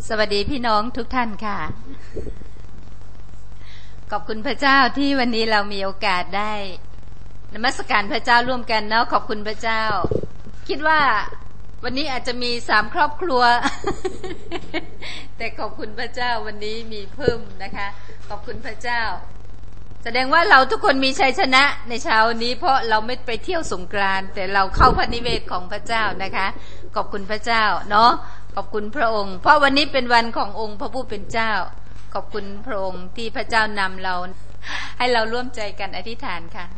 สวัสดีพี่น้องทุกท่านค่ะขอบคุณพระเจ้าที่วันนี้เรามีโอกาสได้นมัสการพระเจ้าร่วมกันเนาะขอบคุณพระเจ้าคิดว่าวันนี้อาจจะมี3ครอบครัว แต่ขอบคุณพระเจ้าวันนี้มีเพิ่มนะคะขอบคุณพระเจ้าแสดงว่าเราทุกคนมีชัยชนะในเช้านี้เพราะเราไม่ไปเที่ยวสงกรานต์แต่เราเข้าพระนิเวศของพระเจ้านะคะขอบคุณพระเจ้าเนาะขอบคุณพระองค์เพราะวันนี้เป็นวันขององค์พระผู้เป็นเจ้าขอบคุณพระองค์ที่พระเจ้านำเราให้เราร่วมใจกันอธิษฐานค่ะ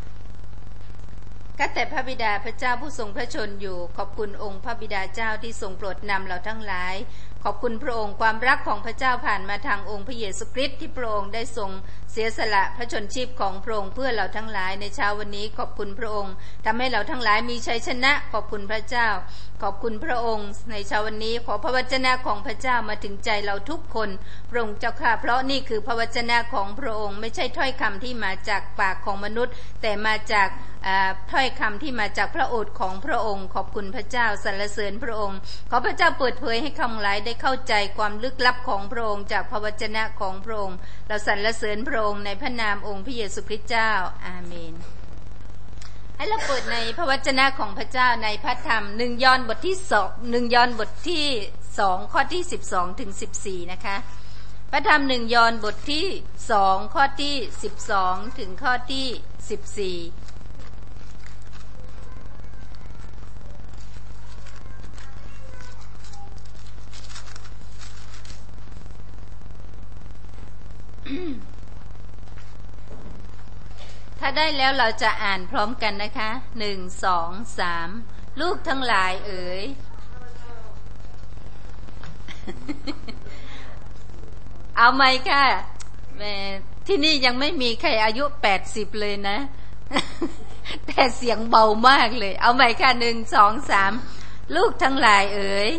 ข้าแต่พระบิดาพระเจ้าผู้ทรงพระชนอยู่ขอบคุณองค์พระบิดาเจ้าที่ทรงโปรดนำเราทั้งหลายขอบคุณพระองค์ความรักของพระเจ้าผ่านมาทางองค์พระเยซูคริสต์ที่พระองค์ได้ทรงเสียสละพระชนชีพของพระองค์เพื่อเราทั้งหลายในเช้าวันนี้ขอบคุณพระองค์ทำให้เราทั้งหลายมีชัยชนะขอบคุณพระเจ้าขอบคุณพระองค์ในเช้าวันนี้ขอพระวจนะของพระเจ้ามาถึงใจเราทุกคนพระองค์เจ้าข้าเพราะนี่คือพระวจนะของพระองค์ไม่ใช่ถ้อยคำที่มาจากปากของมนุษย์แต่มาจากถ้อยคำที่มาจากพระโอษฐ์ของพระองค์ขอบคุณพระเจ้าสรรเสริญพระองค์ขอพระเจ้าเปิดเผยให้ข้าพเจ้าได้เข้าใจความลึกลับของพระองค์จากพระวจนะของพระองค์เราสรรเสริญพระองค์ในพระนามองค์พระเยซูคริสต์เจ้าอาเมนให้เราเปิดในพระวจนะของพระเจ้าในพระธรรม1 ยอห์นบทที่2 1 ยอห์นบทที่2ข้อที่12ถึง14นะคะพระธรรม1 ยอห์นบทที่2ข้อที่12ถึงข้อที่14ถ้าได้แล้วเราจะอ่านพร้อมกันนะคะ1 2 3ลูกทั้งหลายเอ๋ย เอาไหมค่ะแม่ที่นี่ยังไม่มีใครอายุ80เลยนะ แต่เสียงเบามากเลยเอาไหมค่ะ1 2 3ลูกทั้งหลายเอ๋ย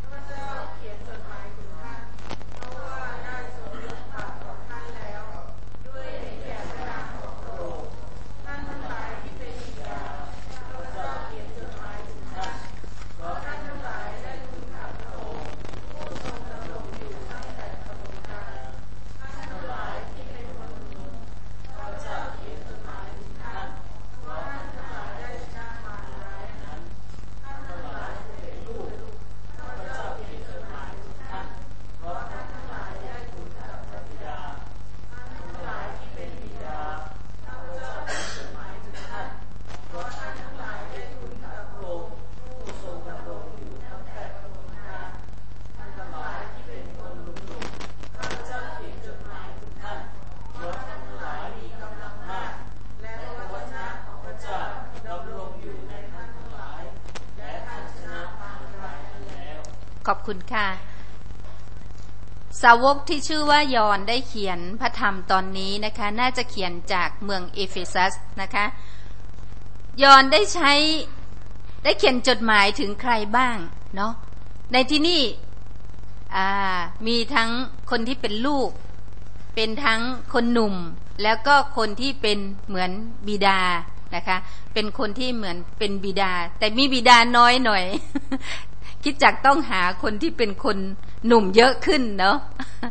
ขอบคุณค่ะสาวกที่ชื่อว่ายอห์นได้เขียนพระธรรมตอนนี้นะคะน่าจะเขียนจากเมืองเอเฟซัสนะคะยอห์นได้เขียนจดหมายถึงใครบ้างเนาะในที่นี่มีทั้งคนที่เป็นลูกเป็นทั้งคนหนุ่มแล้วก็คนที่เป็นเหมือนบิดานะคะเป็นคนที่เหมือนเป็นบิดาแต่มีบิดาน้อยหน่อย คิดจักต้องหาคนที่เป็นคนหนุ่มเยอะขึ้นเนาะ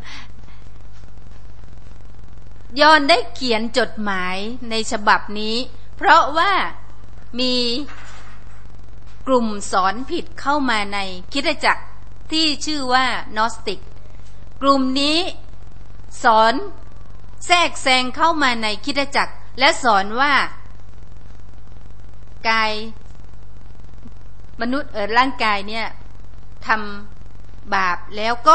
ยอห์นได้เขียนจดหมายในฉบับนี้เพราะว่ามีกลุ่มสอนผิดเข้ามาในคริสตจักรที่ชื่อว่านอสติกกลุ่มนี้สอนแทรกแซงเข้ามาในคริสตจักรและสอนว่ากายมนุษย์ร่างกายเนี่ยทำบาปแล้วก็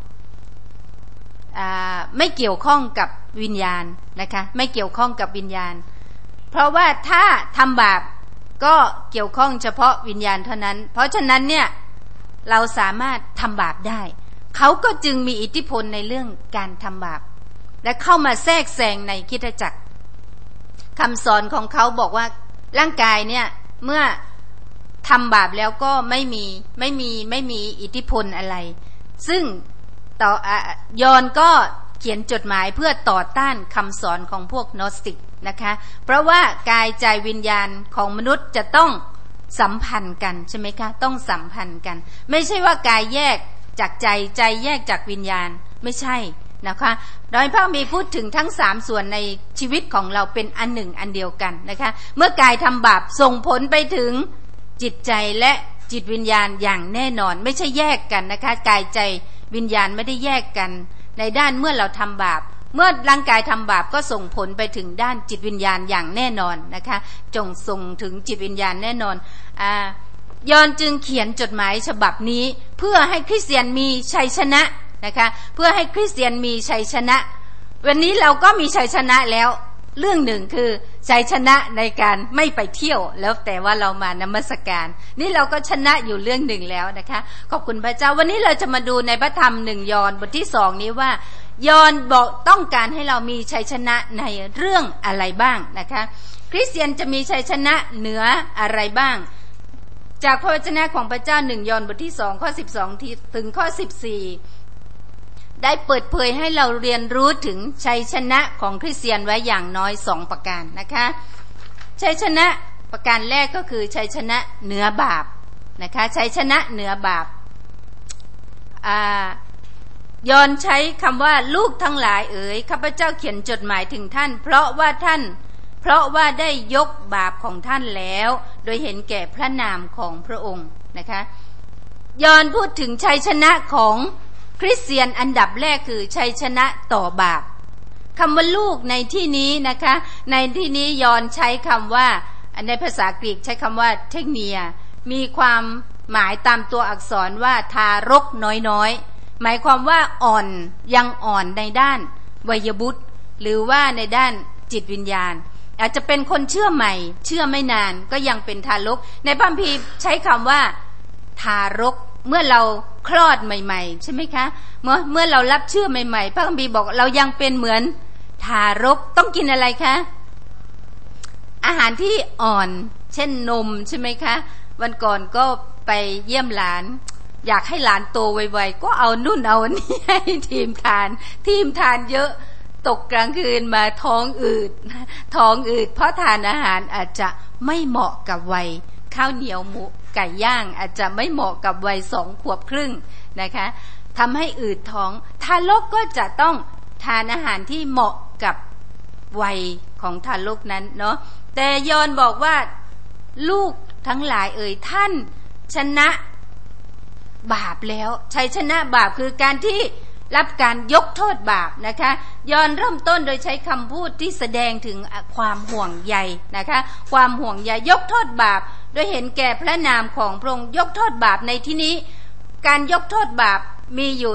ไม่เกี่ยวข้องกับวิญญาณนะคะไม่เกี่ยวข้องกับวิญญาณเพราะว่าถ้าทำบาปก็เกี่ยวข้องเฉพาะวิญญาณเท่านั้นเพราะฉะนั้นเนี่ยเราสามารถทำบาปได้เขาก็จึงมีอิทธิพลในเรื่องการทำบาปและเข้ามาแทรกแซงในคริสตจักรคำสอนของเขาบอกว่าร่างกายเนี่ยเมื่อทำบาปแล้วก็ไม่มีอิทธิพลอะไรซึ่งยอห์นก็เขียนจดหมายเพื่อต่อต้านคำสอนของพวกโนสติกนะคะเพราะว่ากายใจวิญญาณของมนุษย์จะต้องสัมพันธ์กันใช่ไหมคะต้องสัมพันธ์กันไม่ใช่ว่ากายแยกจากใจใจแยกจากวิญญาณไม่ใช่นะคะโดยพระมีพูดถึงทั้ง3ส่วนในชีวิตของเราเป็นอันหนึ่งอันเดียวกันนะคะเมื่อกายทำบาปส่งผลไปถึงจิตใจและจิตวิญญาณอย่างแน่นอนไม่ใช่แยกกันนะคะกายใจวิญญาณไม่ได้แยกกันในด้านเมื่อเราทำบาปเมื่อร่างกายทำบาปก็ส่งผลไปถึงด้านจิตวิญญาณอย่างแน่นอนนะคะจงส่งถึงจิตวิญญาณแน่นอนยอห์นจึงเขียนจดหมายฉบับนี้เพื่อให้คริสเตียนมีชัยชนะนะคะเพื่อให้คริสเตียนมีชัยชนะวันนี้เราก็มีชัยชนะแล้วเรื่องหนึ่งคือชัยชนะในการไม่ไปเที่ยวแล้วแต่ว่าเรามานมัสการนี่เราก็ชนะอยู่เรื่องหนึ่งแล้วนะคะขอบคุณพระเจ้าวันนี้เราจะมาดูในพระธรรม1 ยอห์นบทที่2นี้ว่ายอห์นบอกต้องการให้เรามีชัยชนะในเรื่องอะไรบ้างนะคะคริสเตียนจะมีชัยชนะเหนืออะไรบ้างจากพระวจนะของพระเจ้า1 ยอห์นบทที่2ข้อ12ถึงข้อ14ได้เปิดเผยให้เราเรียนรู้ถึงชัยชนะของคริสเตียนไว้อย่างน้อย2ประการนะคะชัยชนะประการแรกก็คือชัยชนะเหนือบาปนะคะชัยชนะเหนือบาปยอห์นใช้คำว่าลูกทั้งหลายเอ๋ยข้าพเจ้าเขียนจดหมายถึงท่านเพราะว่าได้ยกบาปของท่านแล้วโดยเห็นแก่พระนามของพระองค์นะคะยอห์นพูดถึงชัยชนะของคริสเตียนอันดับแรกคือชัยชนะต่อบาปคำว่าลูกในที่นี้นะคะในที่นี้ยอห์นใช้คำว่าในภาษากรีกใช้คำว่าเทคเนียมีความหมายตามตัวอักษรว่าทารกน้อยๆหมายความว่าอ่อนยังอ่อนในด้านวัยบุตรหรือว่าในด้านจิตวิญญาณอาจจะเป็นคนเชื่อใหม่เชื่อไม่นานก็ยังเป็นทารกในพระคัมภีร์ใช้คำว่าทารกเมื่อเราคลอดใหม่ๆใช่ไหมคะเมื่อเรารับเชื่อใหม่ๆพระคัมภีร์บอกเรายังเป็นเหมือนทารกต้องกินอะไรคะอาหารที่อ่อนเช่นนมใช่ไหมคะวันก่อนก็ไปเยี่ยมหลานอยากให้หลานโตไวๆก็เอานู่นเอานี่ให้ทีมทานเยอะตกกลางคืนมาท้องอืดเพราะทานอาหารอาจจะไม่เหมาะกับวัยข้าวเหนียวหมูไก่ย่างอาจจะไม่เหมาะกับวัย2 ขวบครึ่งนะคะทำให้อืดท้องทารกก็จะต้องทานอาหารที่เหมาะกับวัยของทารกนั้นเนาะแต่ยอห์นบอกว่าลูกทั้งหลายเอ่ยท่านชนะบาปแล้วชัยชนะบาปคือการที่รับการยกโทษบาปนะคะยอห์นเริ่มต้นโดยใช้คำพูดที่แสดงถึงความห่วงใยนะคะความห่วงใยยกโทษบาปโดยเห็นแก่พระนามของพระองค์ยกโทษบาปในที่นี้การยกโทษบาปมีอยู่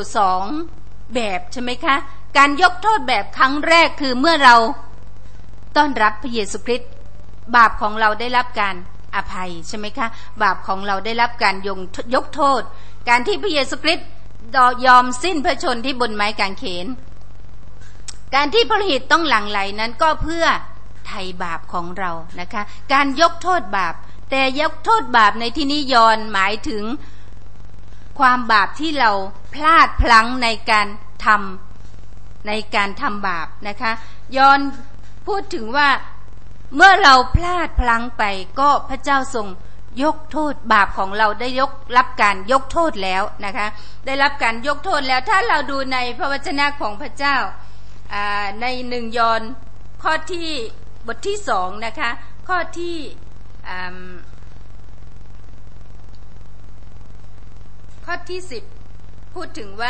2แบบใช่ไหมคะการยกโทษแบบครั้งแรกคือเมื่อเราต้อนรับพระเยซูคริสต์บาปของเราได้รับการอภัยใช่ไหมคะบาปของเราได้รับการยกโทษการที่พระเยซูคริสต์ยอมสิ้นพระชนม์ที่บนไม้กางเขนการที่พระโลหิตต้องหลั่งไหลนั้นก็เพื่อไถ่บาปของเรานะคะการยกโทษบาปแต่ยกโทษบาปในที่นี้ยอห์นหมายถึงความบาปที่เราพลาดพลั้งในการทำบาปนะคะยอห์นพูดถึงว่าเมื่อเราพลาดพลั้งไปก็พระเจ้าทรงยกโทษบาปของเราได้รับการยกโทษแล้วนะคะได้รับการยกโทษแล้วถ้าเราดูในพระวจนะของพระเจ้าใน1 ยอห์นข้อที่บทที่2นะคะข้อที่10พูดถึงว่า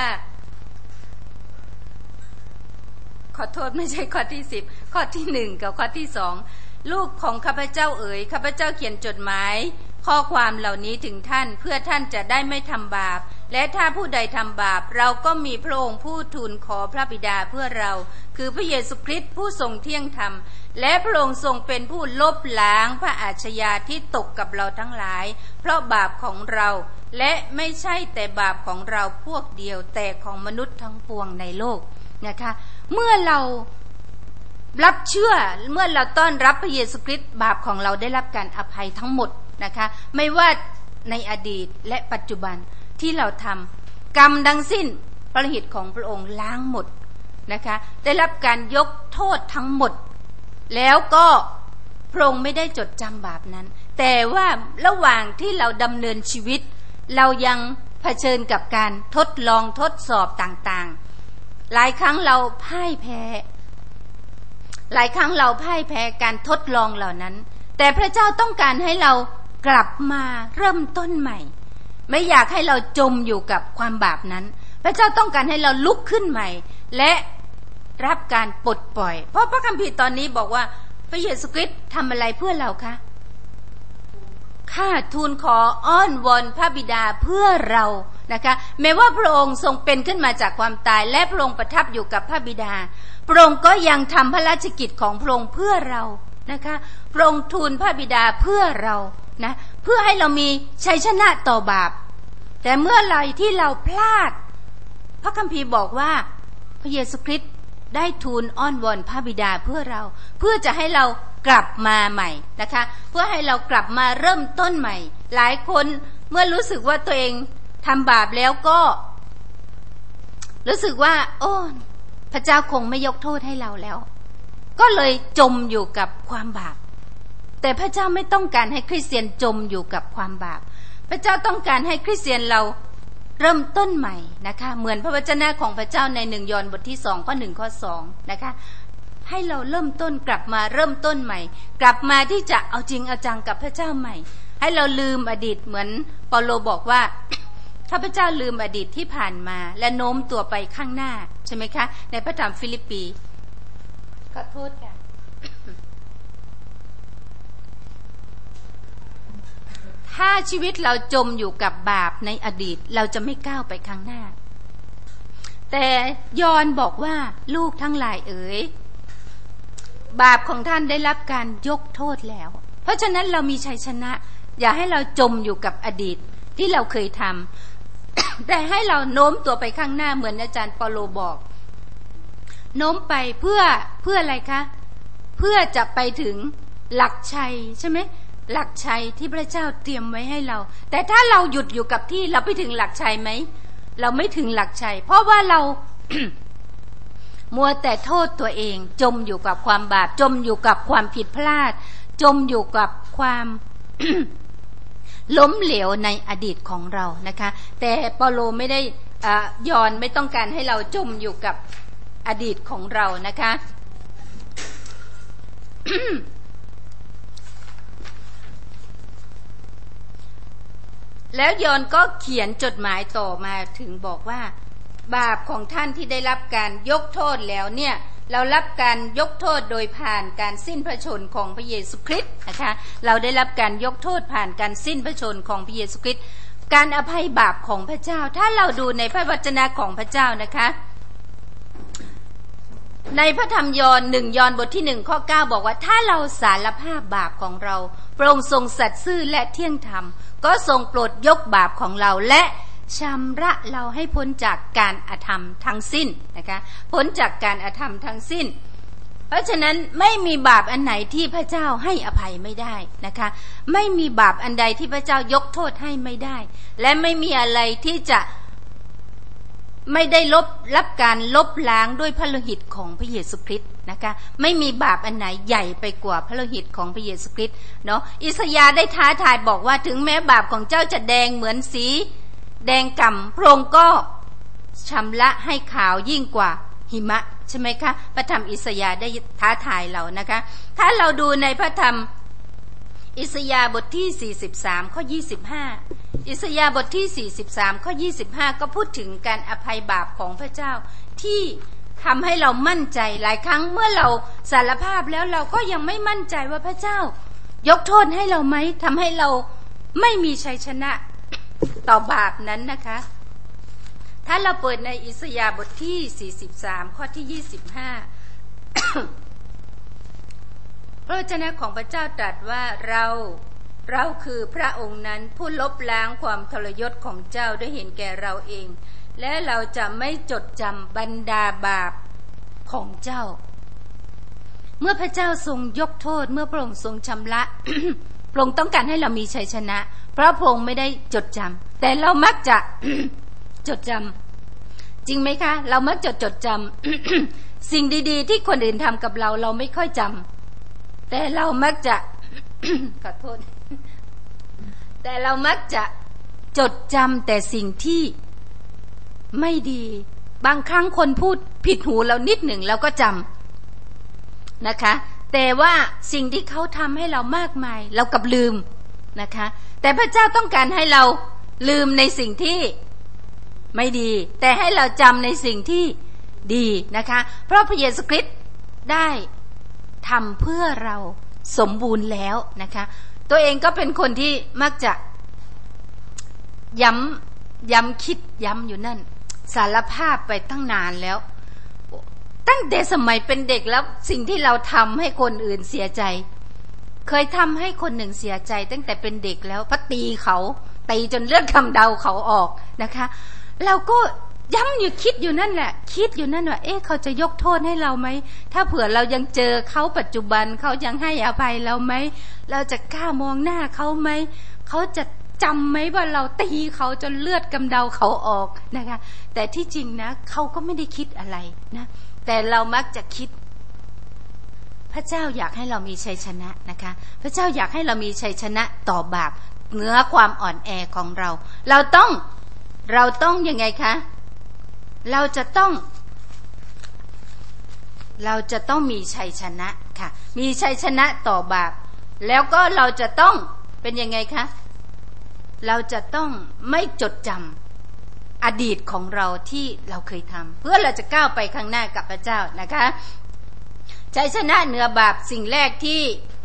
ขอโทษไม่ใช่ข้อที่10ข้อที่1กับข้อที่2ลูกของข้าพเจ้าเอ๋ยข้าพเจ้าเขียนจดหมายข้อความเหล่านี้ถึงท่านเพื่อท่านจะได้ไม่ทำบาปและถ้าผู้ใดทำบาปเราก็มีพระองค์ผู้ทูลขอพระบิดาเพื่อเราคือพระเยซูคริสต์ผู้ทรงเที่ยงธรรมและพระองค์ทรงเป็นผู้ลบล้างพระอาชญาที่ตกกับเราทั้งหลายเพราะบาปของเราและไม่ใช่แต่บาปของเราพวกเดียวแต่ของมนุษย์ทั้งปวงในโลกนะคะเมื่อเรารับเชื่อเมื่อเราต้อนรับพระเยซูคริสต์บาปของเราได้รับการอภัยทั้งหมดนะคะไม่ว่าในอดีตและปัจจุบันที่เราทำกรรมทั้งสิ้นพระโลหิตของพระองค์ล้างหมดนะคะได้รับการยกโทษทั้งหมดแล้วก็พระองค์ไม่ได้จดจำบาปนั้นแต่ว่าระหว่างที่เราดำเนินชีวิตเรายังเผผชิญกับการทดลองทดสอบต่างๆหลายครั้งเราพ่ายแพ้การทดลองเหล่านั้นแต่พระเจ้าต้องการให้เรากลับมาเริ่มต้นใหม่ไม่อยากให้เราจมอยู่กับความบาปนั้นพระเจ้าต้องการให้เราลุกขึ้นใหม่และรับการปลดปล่อยเพราะพระคัมภีร์ตอนนี้บอกว่าพระเยซูคริสต์ทำอะไรเพื่อเราคะข้าทูลขออ้อนวอนพระบิดาเพื่อเรานะคะแม้ว่าพระองค์ทรงเป็นขึ้นมาจากความตายและพระองค์ประทับอยู่กับพระบิดาพระองค์ก็ยังทำพระราชกิจของพระองค์เพื่อเรานะคะพระองค์ทูลพระบิดาเพื่อเรานะเพื่อให้เรามีชัยชนะต่อบาปแต่เมื่อไหร่ที่เราพลาดพระคัมภีร์บอกว่าพระเยซูคริสต์ได้ทูลอ้อนวอนพระบิดาเพื่อเราเพื่อจะให้เรากลับมาใหม่นะคะเพื่อให้เรากลับมาเริ่มต้นใหม่หลายคนเมื่อรู้สึกว่าตัวเองทำบาปแล้วก็รู้สึกว่าโอ้พระเจ้าคงไม่ยกโทษให้เราแล้วก็เลยจมอยู่กับความบาปแต่พระเจ้าไม่ต้องการให้คริสเตียนจมอยู่กับความบาปพระเจ้าต้องการให้คริสเตียนเราเริ่มต้นใหม่นะคะเหมือนพระวจนะของพระเจ้าใน1 ยอห์นบทที่2ข้อ1ข้อ2นะคะให้เราเริ่มต้นกลับมาเริ่มต้นใหม่กลับมาที่จะเอาจริงเอาจังกับพระเจ้าใหม่ให้เราลืมอดีตเหมือนเปาโลบอกว่าถ้าพระเจ้าลืมอดีตที่ผ่านมาและโน้มตัวไปข้างหน้าใช่ไหมคะในพระธรรมฟิลิปปีขอโทษค่ะถ้าชีวิตเราจมอยู่กับบาปในอดีตเราจะไม่ก้าวไปข้างหน้าแต่ยอห์นบอกว่าลูกทั้งหลายเอ๋ยบาปของท่านได้รับการยกโทษแล้วเพราะฉะนั้นเรามีชัยชนะอย่าให้เราจมอยู่กับอดีตที่เราเคยทำ แต่ให้เราโน้มตัวไปข้างหน้าเหมือนอาจารย์เปาโลบอกโน้มไปเพื่ออะไรคะเพื่อจะไปถึงหลักชัยใช่ไหมหลักชัยที่พระเจ้าเตรียมไว้ให้เราแต่ถ้าเราหยุดอยู่กับที่เราไปถึงหลักชัยไหมเราไม่ถึงหลักชัยเพราะว่าเรา มัวแต่โทษตัวเองจมอยู่กับความบาปจมอยู่กับความผิดพลาดจมอยู่กับความ ล้มเหลวในอดีตของเรานะคะแต่เปาโลไม่ได้ยอห์นไม่ต้องการให้เราจมอยู่กับอดีตของเรานะคะ แล้วยอห์นก็เขียนจดหมายต่อมาถึงบอกว่าบาปของท่านที่ได้รับการยกโทษแล้วเนี่ยเรารับการยกโทษโดยผ่านการสิ้นพระชนม์ของพระเยซูคริสต์นะคะเราได้รับการยกโทษผ่านการสิ้นพระชนม์ของพระเยซูคริสต์การอภัยบาปของพระเจ้าถ้าเราดูในพระวจนะของพระเจ้านะคะในพระธรรมยอห์น1 ยอห์นบทที่1ข้อ9บอกว่าถ้าเราสารภาพบาปของเราพระองค์ทรงสัตย์ซื่อและเที่ยงธรรมก็ทรงโปรดยกบาปของเราและชำระเราให้พ้นจากการอธรรมทั้งสิ้นนะคะพ้นจากการอธรรมทั้งสิ้นเพราะฉะนั้นไม่มีบาปอันไหนที่พระเจ้าให้อภัยไม่ได้นะคะไม่มีบาปอันใดที่พระเจ้ายกโทษให้ไม่ได้และไม่มีอะไรที่จะไม่ได้รับการลบล้างด้วยพระโลหิตของพระเยซูคริสต์นะคะไม่มีบาปอันไหนใหญ่ไปกว่าพระโลหิตของพระเยซูคริสต์เนาะอิสยาห์ได้ท้าทายบอกว่าถึงแม้บาปของเจ้าจะแดงเหมือนสีแดงก่ำพระองค์ก็ชำระให้ขาวยิ่งกว่าหิมะใช่ไหมคะพระธรรมอิสยาห์ได้ท้าทายเรานะคะถ้าเราดูในพระธรรมอิสยาห์บทที่43ข้อ25อิสยาห์บทที่43ข้อ25ก็พูดถึงการอภัยบาปของพระเจ้าที่ทำให้เรามั่นใจหลายครั้งเมื่อเราสารภาพแล้วเราก็ยังไม่มั่นใจว่าพระเจ้ายกโทษให้เราไหมทำให้เราไม่มีชัยชนะต่อบาปนั้นนะคะถ้าเราเปิดในอิสยาห์บทที่43ข้อที่25 พระวจนะของพระเจ้าตรัสว่าเราคือพระองค์นั้นผู้ลบล้างความทรยศของเจ้าด้วยเห็นแก่เราเองและเราจะไม่จดจำบรรดาบาปของเจ้าเมื่อพระเจ้าทรงยกโทษเมื่อพระองค์ทรงชำระ พระองค์ต้องการให้เรามีชัยชนะเพราะพระองค์ไม่ได้จดจำแต่เรามักจะ จดจำจริงไหมคะเรามักจดจำ สิ่งดีๆที่คนอื่นทำกับเราไม่ค่อยจำแต่เรามักจะ ขอโทษแต่เรามักจะจดจำแต่สิ่งที่ไม่ดีบางครั้งคนพูดผิดหูเรานิดหนึ่งเราก็จำนะคะแต่ว่าสิ่งที่เขาทำให้เรามากมายเรากลับลืมนะคะแต่พระเจ้าต้องการให้เราลืมในสิ่งที่ไม่ดีแต่ให้เราจำในสิ่งที่ดีนะคะเพราะพระเยซูคริสต์ได้ทำเพื่อเราสมบูรณ์แล้วนะคะตัวเองก็เป็นคนที่มักจะย้ำคิดย้ำอยู่นั่นสารภาพไปตั้งนานแล้วตั้งแต่สมัยเป็นเด็กแล้วสิ่งที่เราทำให้คนอื่นเสียใจเคยทำให้คนหนึ่งเสียใจตั้งแต่เป็นเด็กแล้วพระตีเขาตีจนเลือดกำเดาเขาออกนะคะเราก็ย้ำอยู่คิดอยู่นั่นแหละคิดอยู่นั่นว่าเขาจะยกโทษให้เราไหมถ้าเผื่อเรายังเจอเขาปัจจุบันเขายังให้อภัยเราไหมเราจะกล้ามองหน้าเขาไหมเขาจะจำไหมว่าเราตีเขาจนเลือดกำเดาเขาออกนะคะแต่ที่จริงนะเขาก็ไม่ได้คิดอะไรนะแต่เรามักจะคิดพระเจ้าอยากให้เรามีชัยชนะนะคะพระเจ้าอยากให้เรามีชัยชนะต่อบาปเหนือความอ่อนแอของเราเราต้องยังไงคะเราจะต้องมีชัยชนะค่ะมีชัยชนะต่อบาปแล้วก็เราจะต้องเป็นยังไงคะเราจะต้องไม่จดจำอดีตของเราที่เราเคยทำเพื่อเราจะก้าวไปข้างหน้ากับพระเจ้านะคะชัยชนะเหนือบาปสิ่งแรกที่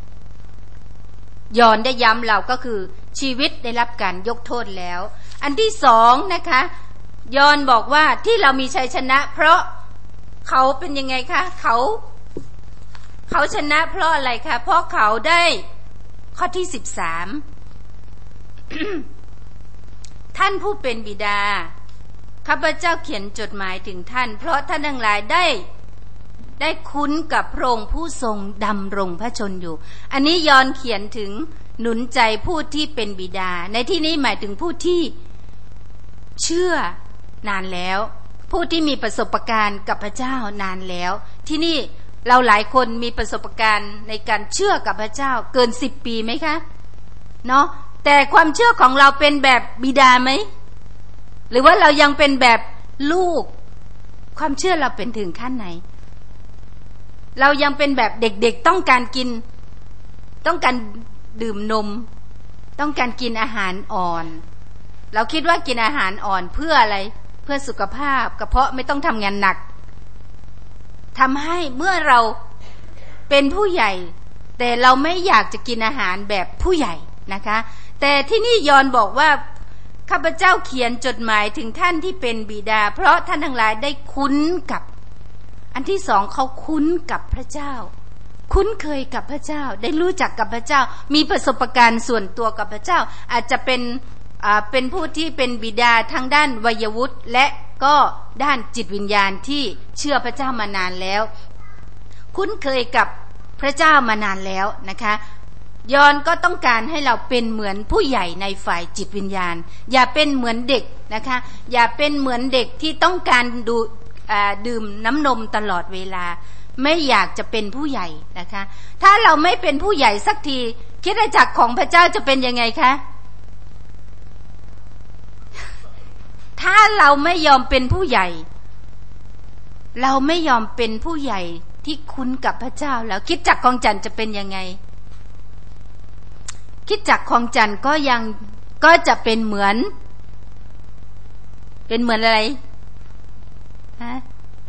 ยอห์นได้ย้ำเราก็คือชีวิตได้รับการยกโทษแล้วอันที่สองนะคะยอห์นบอกว่าที่เรามีชัยชนะเพราะเขาเป็นยังไงคะเขาชนะเพราะอะไรคะเพราะเขาได้ข้อที่13 ท่านผู้เป็นบิดาข้าพเจ้าเขียนจดหมายถึงท่านเพราะท่านทั้งหลายได้คุ้นกับพระองค์ผู้ทรงดำรงพระชนอยู่อันนี้ยอห์นเขียนถึงหนุนใจผู้ที่เป็นบิดาในที่นี้หมายถึงผู้ที่เชื่อนานแล้วผู้ที่มีประสบการณ์กับพระเจ้านานแล้วที่นี่เราหลายคนมีประสบการณ์ในการเชื่อกับพระเจ้าเกิน10 ปีไหมคะเนาะแต่ความเชื่อของเราเป็นแบบบิดาไหมหรือว่าเรายังเป็นแบบลูกความเชื่อเราเป็นถึงขั้นไหนเรายังเป็นแบบเด็กๆต้องการกินต้องการดื่มนมต้องการกินอาหารอ่อนเราคิดว่ากินอาหารอ่อนเพื่ออะไรเพื่อสุขภาพกระเพาะไม่ต้องทำงานหนักทำให้เมื่อเราเป็นผู้ใหญ่แต่เราไม่อยากจะกินอาหารแบบผู้ใหญ่นะคะแต่ที่นี่ยอห์นบอกว่าข้าพเจ้าเขียนจดหมายถึงท่านที่เป็นบิดาเพราะท่านทั้งหลายได้คุ้นกับอันที่สองเขาคุ้นกับพระเจ้าคุ้นเคยกับพระเจ้าได้รู้จักกับพระเจ้ามีประสบการณ์ส่วนตัวกับพระเจ้าอาจจะเป็นผู้ที่เป็นบิดาทางด้านวัยวุฒิและก็ด้านจิตวิญญาณที่เชื่อพระเจ้ามานานแล้วคุ้นเคยกับพระเจ้ามานานแล้วนะคะยอห์นก็ต้องการให้เราเป็นเหมือนผู้ใหญ่ในฝ่ายจิตวิญญาณอย่าเป็นเหมือนเด็กนะคะอย่าเป็นเหมือนเด็กที่ต้องการดื่มน้ำนมตลอดเวลาไม่อยากจะเป็นผู้ใหญ่นะคะถ้าเราไม่เป็นผู้ใหญ่สักทีคริสตจักรของพระเจ้าจะเป็นยังไงคะถ้าเราไม่ยอมเป็นผู้ใหญ่เราไม่ยอมเป็นผู้ใหญ่ที่คุ้นกับพระเจ้าแล้วคริสตจักรของจันทร์จะเป็นยังไงคริสตจักรของจันทร์ก็จะเป็นเหมือนอะไรฮะ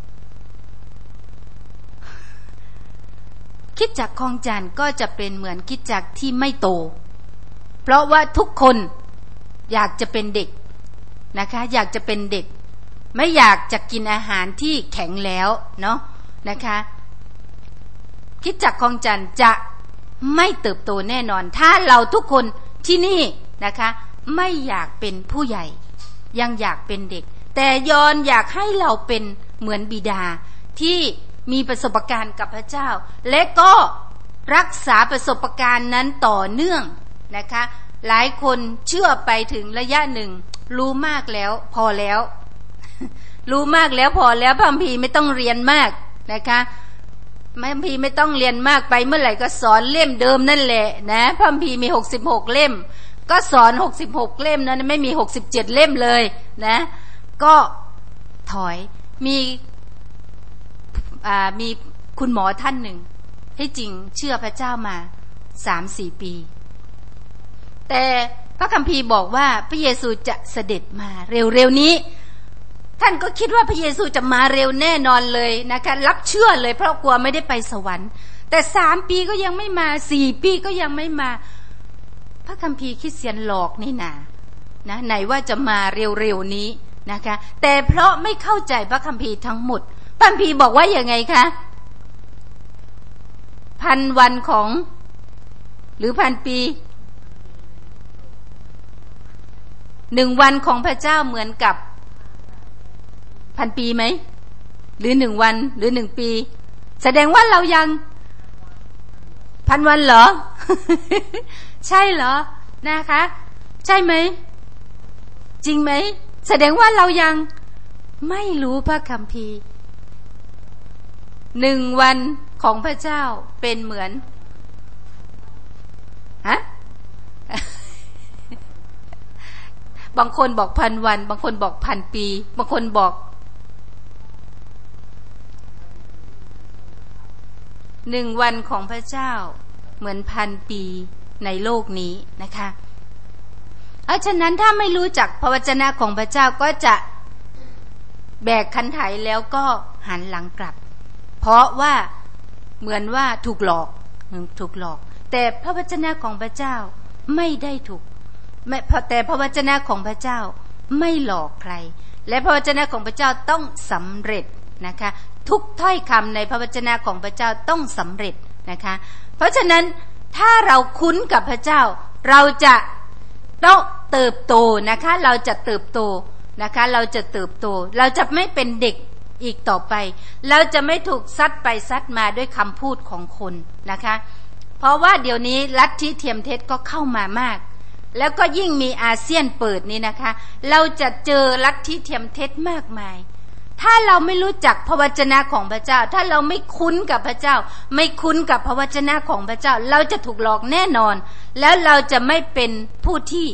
คริสตจักรของจันทร์ก็จะเป็นเหมือนคริสตจักรที่ไม่โตเพราะว่าทุกคนอยากจะเป็นเด็กนะคะอยากจะเป็นเด็กไม่อยากจะกินอาหารที่แข็งแล้วเนาะนะคะคริสตจักรของจันทร์จะไม่เติบโตแน่นอนถ้าเราทุกคนที่นี่นะคะไม่อยากเป็นผู้ใหญ่ยังอยากเป็นเด็กแต่ยอห์นอยากให้เราเป็นเหมือนบิดาที่มีประสบการณ์กับพระเจ้าและก็รักษาประสบการณ์นั้นต่อเนื่องนะคะหลายคนเชื่อไปถึงระยะหนึ่งรู้มากแล้วพอแล้ว รู้มากแล้วพอแล้วพระคัมภีร์ไม่ต้องเรียนมากนะคะพระคัมภีร์ไม่ต้องเรียนมากไปเมื่อไหร่ก็สอนเล่มเดิมนั่นแหละนะพระคัมภีร์มี66เล่มก็สอน66เล่มนะไม่มี67เล่มเลยนะก็ถอยมีคุณหมอท่านหนึ่งที่จริงเชื่อพระเจ้ามา 3-4 ปีแต่พระคัมภีร์บอกว่าพระเยซูจะเสด็จมาเร็วๆนี้ท่านก็คิดว่าพระเยซูจะมาเร็วแน่นอนเลยนะคะรับเชื่อเลยเพราะกลัวไม่ได้ไปสวรรค์แต่3 ปีก็ยังไม่มา4 ปีก็ยังไม่มาพระคัมภีร์คริสเตียนหลอกนี่นะไหนว่าจะมาเร็วๆนี้นะคะแต่เพราะไม่เข้าใจพระคัมภีร์ทั้งหมดพระคัมภีร์บอกว่าอย่างไงคะ1,000 วันของหรือ1,000 ปี1 วันของพระเจ้าเหมือนกับ1,000 ปีไหมหรือ1 วันหรือ1 ปีแสดงว่าเรายัง1,000 วันเหรอ ใช่เหรอนะคะใช่ไหมจริงไหมแสดงว่าเรายังไม่รู้พระคัมภีร์1 วันของพระเจ้าเป็นเหมือนฮะ บางคนบอก1,000 วันบางคนบอก1,000 ปีบางคนบอก1 วันของพระเจ้าเหมือน1,000 ปีในโลกนี้นะคะเพราะฉะนั้นถ้าไม่รู้จักพระวจนะของพระเจ้าก็จะแบกคันไถแล้วก็หันหลังกลับเพราะว่าเหมือนว่าถูกหลอกแต่พระวจนะของพระเจ้าไม่ได้ถูกแต่พระวจนะของพระเจ้าไม่หลอกใครและพระวจนะของพระเจ้าต้องสำเร็จนะคะทุกถ้อยคำในพระวจนะของพระเจ้าต้องสำเร็จนะคะเพราะฉะนั้นถ้าเราคุ้นกับพระเจ้าเราจะต้องเติบโตนะคะเราจะเติบโตนะคะเราจะเติบโตเราจะไม่เป็นเด็กอีกต่อไปเราจะไม่ถูกซัดไปซัดมาด้วยคำพูดของคนนะคะเพราะว่าเดี๋ยวนี้ลัทธิเทียมเท็จก็เข้ามามากแล้วก็ยิ่งมีอาเซียนเปิดนี่นะคะเราจะเจอลัทธิเทียมเท็จมากมายถ้าเราไม่รู้จักพระวจนะของพระเจ้าถ้าเราไม่คุ้นกับพระเจ้าไม่คุ้นกับพระวจนะของพระเจ้าเราจะถูกหลอกแน่นอนแล้วเราจะไม่เป็นผู้ที่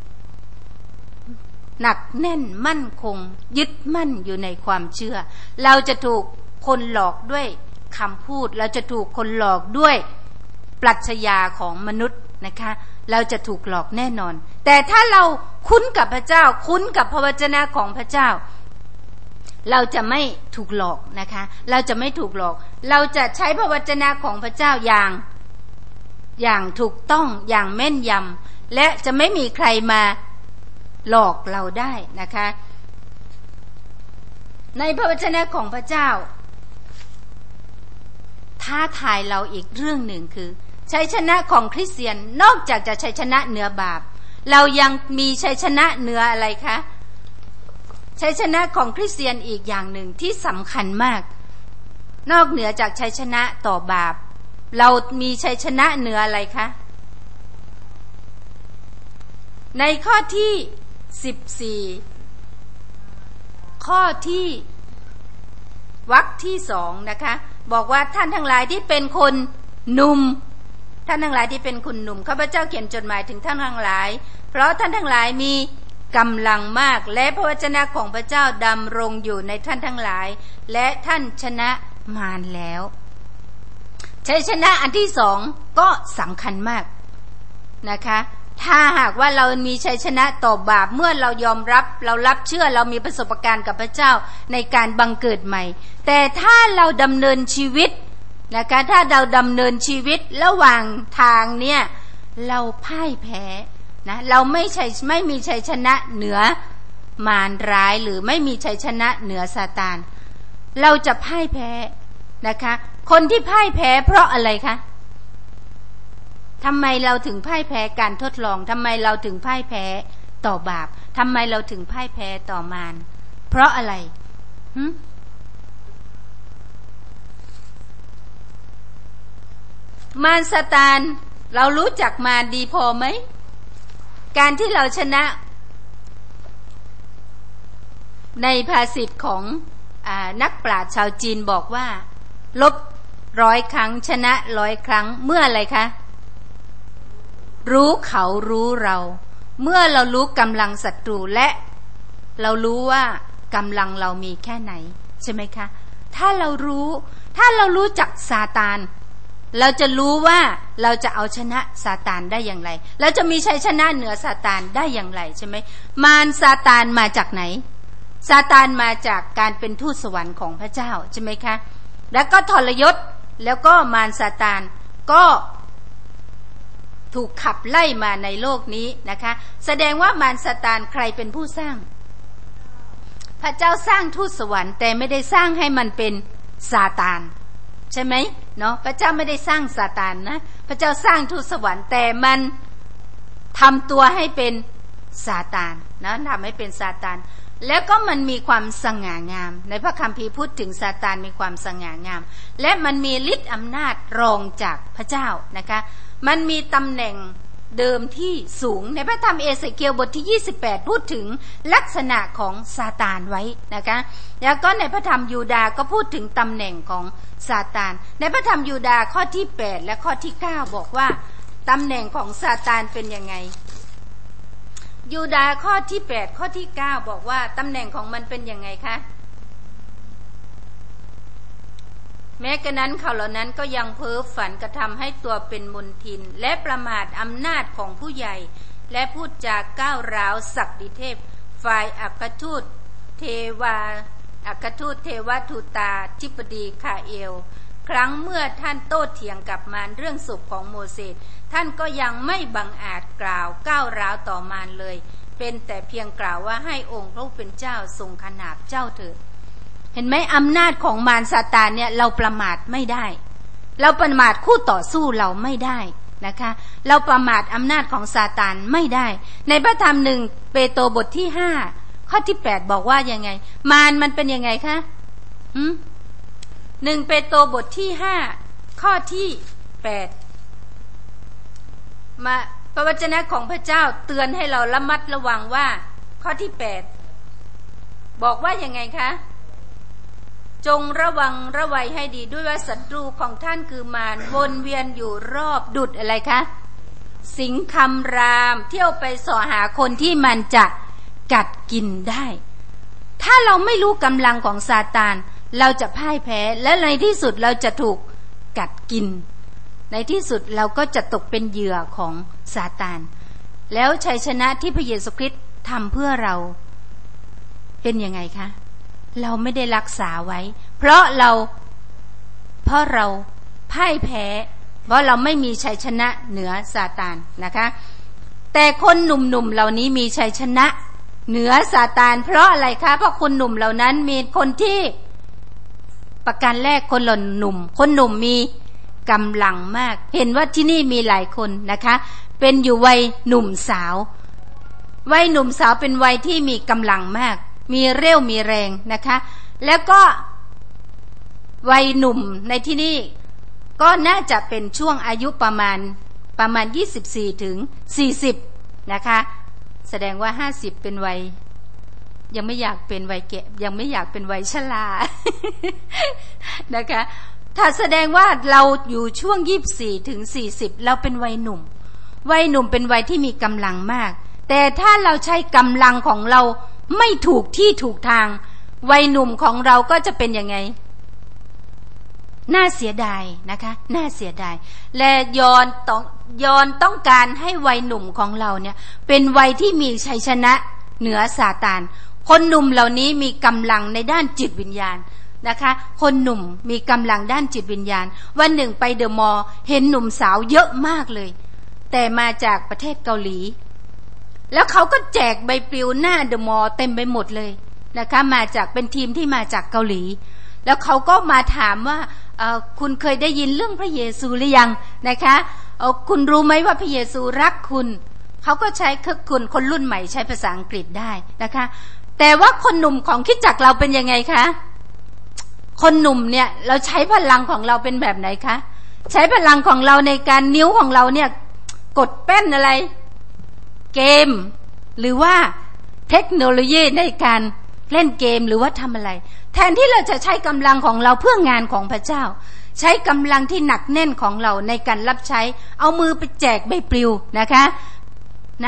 หนักแน่นมั่นคงยึดมั่นอยู่ในความเชื่อเราจะถูกคนหลอกด้วยคำพูดเราจะถูกคนหลอกด้วยปรัชญาของมนุษย์นะคะเราจะถูกหลอกแน่นอนแต่ถ้าเราคุ้นกับพระเจ้าคุ้นกับพระวจนะของพระเจ้าเราจะไม่ถูกหลอกนะคะเราจะไม่ถูกหลอกเราจะใช้พระวจนะของพระเจ้าอย่างถูกต้องอย่างแม่นยำและจะไม่มีใครมาหลอกเราได้นะคะในพระวจนะของพระเจ้าท้าทายเราอีกเรื่องหนึ่งคือชัยชนะของคริสเตียนนอกจากจะชัยชนะเหนือบาปเรายังมีชัยชนะเหนืออะไรคะชัยชนะของคริสเตียนอีกอย่างหนึ่งที่สำคัญมากนอกเหนือจากชัยชนะต่อบาปเรามีชัยชนะเหนืออะไรคะในข้อที่14ข้อที่วรรคที่2นะคะบอกว่าท่านทั้งหลายที่เป็นคนหนุ่มท่านทั้งหลายที่เป็นคนหนุ่มข้าพเจ้าเขียนจดหมายถึงท่านทั้งหลายเพราะท่านทั้งหลายมีกำลังมากและพระวจนะของพระเจ้าดำรงอยู่ในท่านทั้งหลายและท่านชนะมารแล้วชัยชนะอันที่2ก็สำคัญมากนะคะถ้าหากว่าเรามีชัยชนะต่อบาปเมื่อเรายอมรับเรารับเชื่อเรามีประสบการณ์กับพระเจ้าในการบังเกิดใหม่แต่ถ้าเราดำเนินชีวิตนะคะถ้าเราดำเนินชีวิตระหว่างทางเนี่ยเราพ่ายแพ้นะเราไม่มีชัยชนะเหนือมารร้ายหรือไม่มีชัยชนะเหนือซาตานเราจะพ่ายแพ้นะคะคนที่พ่ายแพ้เพราะอะไรคะทำไมเราถึงพ่ายแพ้การทดลองทำไมเราถึงพ่ายแพ้ต่อบาปทำไมเราถึงพ่ายแพ้ต่อมารเพราะอะไรมารซาตานเรารู้จักมารดีพอไหมการที่เราชนะในภาษิตของนักปราชญ์ชาวจีนบอกว่าลบ100 ครั้งชนะ100 ครั้งเมื่ออะไรคะรู้เขารู้เราเมื่อเรารู้กำลังศัตรูและเรารู้ว่ากำลังเรามีแค่ไหนใช่ไหมคะถ้าเรารู้จักซาตานเราจะรู้ว่าเราจะเอาชนะซาตานได้อย่างไรเราจะมีชัยชนะเหนือซาตานได้อย่างไรใช่ไหมมารซาตานมาจากไหนซาตานมาจากการเป็นทูตสวรรค์ของพระเจ้าใช่ไหมคะแล้วก็ทรยศแล้วก็มารซาตานก็ถูกขับไล่มาในโลกนี้นะคะแสดงว่ามารซาตานใครเป็นผู้สร้างพระเจ้าสร้างทูตสวรรค์แต่ไม่ได้สร้างให้มันเป็นซาตานใช่ไหมเนาะพระเจ้าไม่ได้สร้างซาตานนะพระเจ้าสร้างทูตสวรรค์แต่มันทำตัวให้เป็นซาตานนะทำให้เป็นซาตานแล้วก็มันมีความสง่างามในพระคัมภีร์พูดถึงซาตานมีความสง่างามและมันมีฤทธิ์อำนาจรองจากพระเจ้านะคะมันมีตำแหน่งเดิมที่สูงในพระธรรมเอเสเคียลบทที่28พูดถึงลักษณะของซาตานไว้นะคะแล้วก็ในพระธรรมยูดาห์ก็พูดถึงตำแหน่งของซาตานในพระธรรมยูดาห์ข้อที่8และข้อที่9บอกว่าตำแหน่งของซาตานเป็นยังไงยูดาห์ข้อที่8ข้อที่9บอกว่าตำแหน่งของมันเป็นยังไงคะแม้กระนั้นเขาเหล่านั้นก็ยังเพ้อฝันกระทำให้ตัวเป็นมนทินและประมาทอำนาจของผู้ใหญ่และพูดจาก้าวร้าวศักดิเทพฝ่ายอัครทูตเทวทูตาธิปดีคาเอลครั้งเมื่อท่านโต้เถียงกับมารเรื่องศพของโมเสสท่านก็ยังไม่บังอาจกล่าวก้าวร้าวต่อมารเลยเป็นแต่เพียงกล่าวว่าให้องค์พระผู้เป็นเจ้าทรงขนาบเจ้าเถิดเห็นไหมอำนาจของมารซาตานเนี่ยเราประมาทไม่ได้เราประมาทคู่ต่อสู้เราไม่ได้นะคะเราประมาทอำนาจของซาตานไม่ได้ในพระธรรม1เปโตรบทที่5ข้อที่8บอกว่ายังไงมารมันเป็นยังไงคะ1เปโตรบทที่5ข้อที่8มาพระวจนะของพระเจ้าเตือนให้เราระมัดระวังว่าข้อที่8บอกว่ายังไงคะจงระวังระวัยให้ดีด้วยว่าศัตรูของท่านคือมารวนเวียนอยู่รอบดุจอะไรคะสิงคำรามเที่ยวไปส่อหาคนที่มันจะกัดกินได้ถ้าเราไม่รู้กำลังของซาตานเราจะพ่ายแพ้และในที่สุดเราจะถูกกัดกินในที่สุดเราก็จะตกเป็นเหยื่อของซาตานแล้วชัยชนะที่พระเยซูคริสต์ทำเพื่อเราเป็นยังไงคะเราไม่ได้รักษาไว้เพราะเราพ่ายแพ้เพราะเราไม่มีชัยชนะเหนือซาตานนะคะแต่คนหนุ่มๆเหล่านี้มีชัยชนะเหนือซาตานเพราะอะไรคะเพราะคนหนุ่มเหล่านั้นมีคนที่ประการแรกคนหนุ่มมีกำลังมากเห็นว่าที่นี่มีหลายคนนะคะเป็นอยู่วัยหนุ่มสาววัยหนุ่มสาวเป็นวัยที่มีกำลังมากมีเรี่ยวมีแรงนะคะแล้วก็วัยหนุ่มในที่นี้ก็น่าจะเป็นช่วงอายุประมาณ24ถึง40นะคะแสดงว่า50เป็นวัยยังไม่อยากเป็นวัยแก่ยังไม่อยากเป็นวัยชรานะคะถ้าแสดงว่าเราอยู่ช่วง24ถึง40เราเป็นวัยหนุ่มเป็นวัยที่มีกำลังมากแต่ถ้าเราใช้กำลังของเราไม่ถูกที่ถูกทางวัยหนุ่มของเราก็จะเป็นยังไงน่าเสียดายนะคะน่าเสียดายและยอนต้องการให้วัยหนุ่มของเราเนี่ยเป็นวัยที่มีชัยชนะเหนือซาตานคนหนุ่มเหล่านี้มีกำลังในด้านจิตวิญญาณนะคะคนหนุ่มมีกำลังด้านจิตวิญญาณวันหนึ่งไปเดอะมอลล์เห็นหนุ่มสาวเยอะมากเลยแต่มาจากประเทศเกาหลีแล้วเขาก็แจกใบปลิวหน้าเดอะมอลล์เต็มไปหมดเลยนะคะมาจากเป็นทีมที่มาจากเกาหลีแล้วเขาก็มาถามว่าคุณเคยได้ยินเรื่องพระเยซูหรือยังนะคะคุณรู้ไหมว่าพระเยซูรักคุณเขาก็ใช้คนรุ่นใหม่ใช้ภาษาอังกฤษได้นะคะแต่ว่าคนหนุ่มของคริสตจักรเราเป็นยังไงคะคนหนุ่มเนี่ยเราใช้พลังของเราเป็นแบบไหนคะใช้พลังของเราในการนิ้วของเราเนี่ยกดแป้นอะไรเกมหรือว่าเทคโนโลยีในการเล่นเกมหรือว่าทำอะไรแทนที่เราจะใช้กำลังของเราเพื่องานของพระเจ้าใช้กำลังที่หนักแน่นของเราในการรับใช้เอามือไปแจกใบปลิวนะคะนะ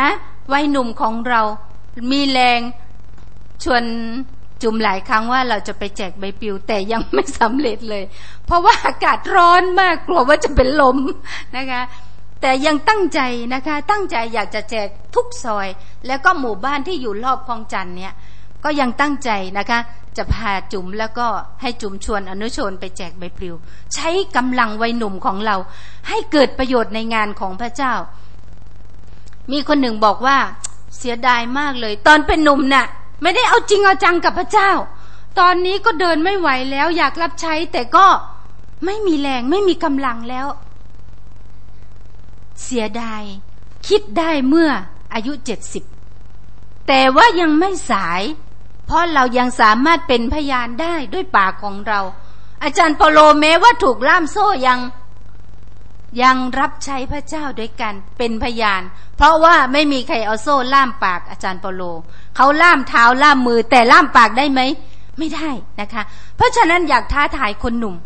วัยหนุ่มของเรามีแรงชวนจุ่มหลายครั้งว่าเราจะไปแจกใบปลิวแต่ยังไม่สำเร็จเลยเพราะว่าอากาศร้อนมากกลัวว่าจะเป็นลมนะคะแต่ยังตั้งใจนะคะตั้งใจอยากจะแจกทุกซอยแล้วก็หมู่บ้านที่อยู่รอบคลองจันทน์เนี่ยก็ยังตั้งใจนะคะจะพาจุ๋มแล้วก็ให้จุ๋มชวนอนุชนไปแจกใบปลิวใช้กำลังวัยหนุ่มของเราให้เกิดประโยชน์ในงานของพระเจ้ามีคนหนึ่งบอกว่าเสียดายมากเลยตอนเป็นหนุ่มน่ะไม่ได้เอาจริงเอาจังกับพระเจ้าตอนนี้ก็เดินไม่ไหวแล้วอยากรับใช้แต่ก็ไม่มีแรงไม่มีกำลังแล้วเสียดายคิดได้เมื่ออายุ70แต่ว่ายังไม่สายเพราะเรายังสามารถเป็นพยานได้ด้วยปากของเราอาจารย์เปาโลแม้ว่าถูกล่ามโซ่ยังรับใช้พระเจ้าด้วยกันเป็นพยานเพราะว่าไม่มีใครเอาโซ่ล่ามปากอาจารย์เปาโลเขาล่ามเท้าล่ามมือแต่ล่ามปากได้ไหมไม่ได้นะคะเพราะฉะนั้นอยากท้าทายคนหนุ่ม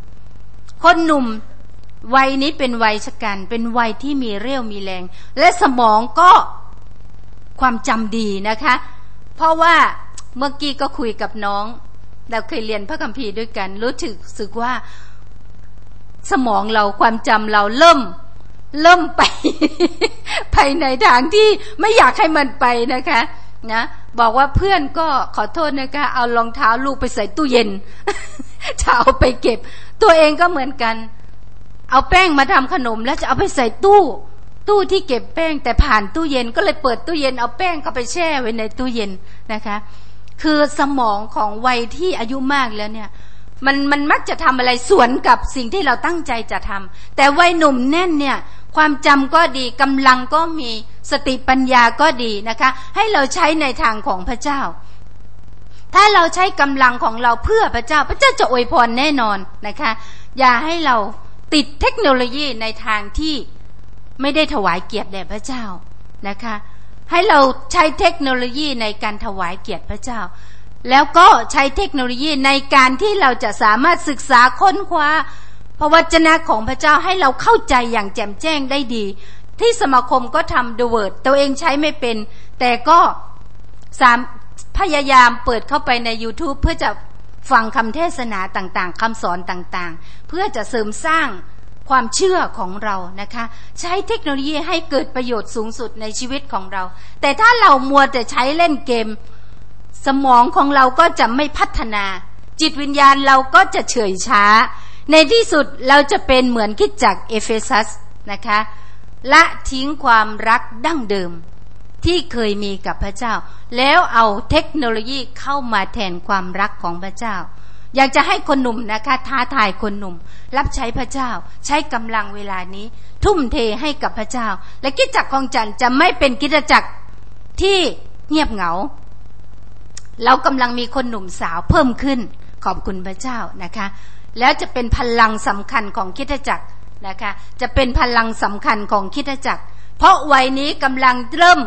วัยนี้เป็นวัยชะกันเป็นวัยที่มีเรี่ยวมีแรงและสมองก็ความจำดีนะคะเพราะว่าเมื่อกี้ก็คุยกับน้องเราเคยเรียนพระคัมภีร์ด้วยกันรู้สึกว่าสมองเราความจำเราเริ่มไป ไปในทางที่ไม่อยากให้มันไปนะคะนะบอกว่าเพื่อนก็ขอโทษนะคะเอารองเท้าลูกไปใส่ตู้เย็น จะเอาไปเก็บตัวเองก็เหมือนกันเอาแป้งมาทำขนมแล้วจะเอาไปใส่ตู้ที่เก็บแป้งแต่ผ่านตู้เย็นก็เลยเปิดตู้เย็นเอาแป้งก็ไปแช่ไว้ในตู้เย็นนะคะคือสมองของวัยที่อายุมากแล้วเนี่ยมันมักจะทำอะไรสวนกับสิ่งที่เราตั้งใจจะทำแต่วัยหนุ่มแน่นเนี่ยความจำก็ดีกำลังก็มีสติปัญญาก็ดีนะคะให้เราใช้ในทางของพระเจ้าถ้าเราใช้กำลังของเราเพื่อพระเจ้าจะอวยพรแน่นอนนะคะอย่าให้เราติดเทคโนโลยีในทางที่ไม่ได้ถวายเกียรติแด่พระเจ้านะคะให้เราใช้เทคโนโลยีในการถวายเกียรติพระเจ้าแล้วก็ใช้เทคโนโลยีในการที่เราจะสามารถศึกษาค้นคว้าพระวจนะของพระเจ้าให้เราเข้าใจอย่างแจ่มแจ้งได้ดีที่สมาคมก็ทำ The Word ตัวเองใช้ไม่เป็นแต่ก็พยายามเปิดเข้าไปใน YouTube เพื่อจะฟังคำเทศนาต่างๆคำสอนต่างๆเพื่อจะเสริมสร้างความเชื่อของเรานะคะใช้เทคโนโลยีให้เกิดประโยชน์สูงสุดในชีวิตของเราแต่ถ้าเรามัวแต่ใช้เล่นเกมสมองของเราก็จะไม่พัฒนาจิตวิญญาณเราก็จะเฉยช้าในที่สุดเราจะเป็นเหมือนคริสตจักรเอเฟซัสนะคะละทิ้งความรักดั้งเดิมที่เคยมีกับพระเจ้าแล้วเอาเทคโนโลยีเข้ามาแทนความรักของพระเจ้าอยากจะให้คนหนุ่มนะคะท้าทายคนหนุ่มรับใช้พระเจ้าใช้กำลังเวลานี้ทุ่มเทให้กับพระเจ้าและคริสตจักรคลองจันทน์จะไม่เป็นคริสตจักรที่เงียบเหงาเรากำลังมีคนหนุ่มสาวเพิ่มขึ้นขอบคุณพระเจ้านะคะแล้วจะเป็นพลังสำคัญของคริสตจักรนะคะจะเป็นพลังสำคัญของคริสตจักรเพราะวัยนี้กำลังเริ่ม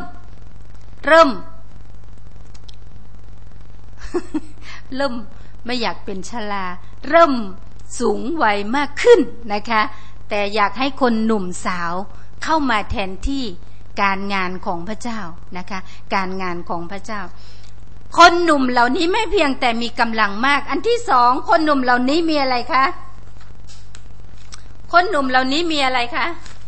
ไม่อยากเป็นชราเริ่มสูงวัยมากขึ้นนะคะแต่อยากให้คนหนุ่มสาวเข้ามาแทนที่การงานของพระเจ้านะคะการงานของพระเจ้าคนหนุ่มเหล่านี้ไม่เพียงแต่มีกำลังมากอันที่สองคนหนุ่มเหล่านี้มีอะไรคะคนหนุ่มเหล่านี้มีอะไรคะ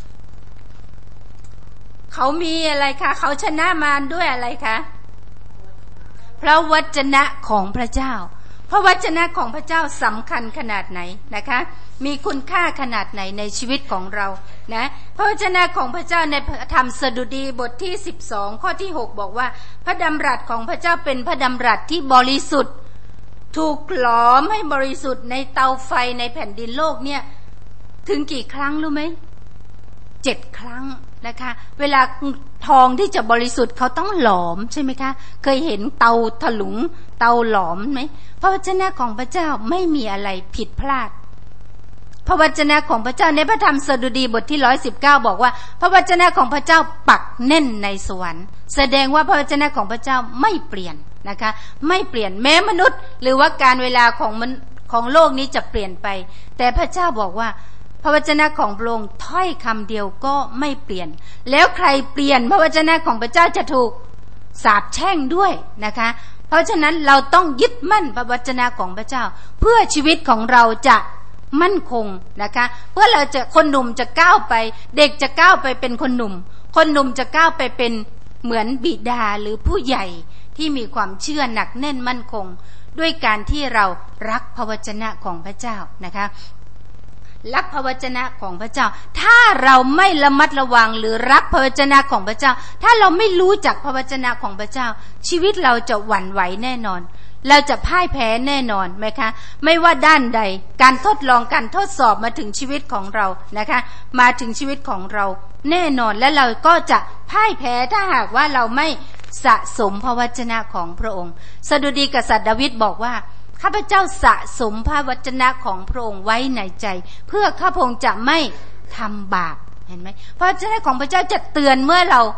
เขามีอะไรคะเขาชนะมารด้วยอะไรคะพระวจนะของพระเจ้าพระวจนะของพระเจ้าสำคัญขนาดไหนนะคะมีคุณค่าขนาดไหนในชีวิตของเรานะพระวจนะของพระเจ้าในธรรมสดุดีบทที่12ข้อที่6บอกว่าพระดำรัสของพระเจ้าเป็นพระดำรัสที่บริสุทธิ์ถูกหลอมให้บริสุทธิ์ในเตาไฟในแผ่นดินโลกเนี่ยถึงกี่ครั้งรู้ไหม7 ครั้งนะคะเวลาทองที่จะบริสุทธิ์เขาต้องหลอมใช่ไหมคะเคยเห็นเตาถลุงเตาหลอมไหมพระวจนะของพระเจ้าไม่มีอะไรผิดพลาดพระวจนะของพระเจ้าในพระธรรมสดุดีบทที่119บอกว่าพระวจนะของพระเจ้าปักแน่นในสวรรค์แสดงว่าพระวจนะของพระเจ้าไม่เปลี่ยนนะคะไม่เปลี่ยนแม้มนุษย์หรือว่าการเวลาของโลกนี้จะเปลี่ยนไปแต่พระเจ้าบอกว่าพระวจนะของพระองค์ถ้อยคำเดียวก็ไม่เปลี่ยนแล้วใครเปลี่ยนพระวจนะของพระเจ้าจะถูกสาปแช่งด้วยนะคะเพราะฉะนั้นเราต้องยึดมั่นพระวจนะของพระเจ้าเพื่อชีวิตของเราจะมั่นคงนะคะเพื่อเราจะคนหนุ่มจะก้าวไปเด็กจะก้าวไปเป็นคนหนุ่มคนหนุ่มจะก้าวไปเป็นเหมือนบิดาหรือผู้ใหญ่ที่มีความเชื่อหนักแน่นมั่นคงด้วยการที่เรารักพระวจนะของพระเจ้านะคะรักพระวจนะของพระเจ้าถ้าเราไม่ระมัดระวังหรือรักพระวจนะของพระเจ้าถ้าเราไม่รู้จักพระวจนะของพระเจ้าชีวิตเราจะหวั่นไหวแน่นอนเราจะพ่ายแพ้แน่นอนไหมคะไม่ว่าด้านใดการทดลองการทดสอบมาถึงชีวิตของเรานะคะมาถึงชีวิตของเราแน่นอนและเราก็จะพ่ายแพ้ถ้าหากว่าเราไม่สะสมพระวจนะของพระองค์สดุดีกษัตริย์ดาวิดบอกว่าข้าพเจ้าสะสมพระวจนะของพระองค์ไว้ในใจเพื่อข้าพงจะไม่ทำบาปเห็นไหมพระวจนะของพระเจ้าจะเตือนเมื่อ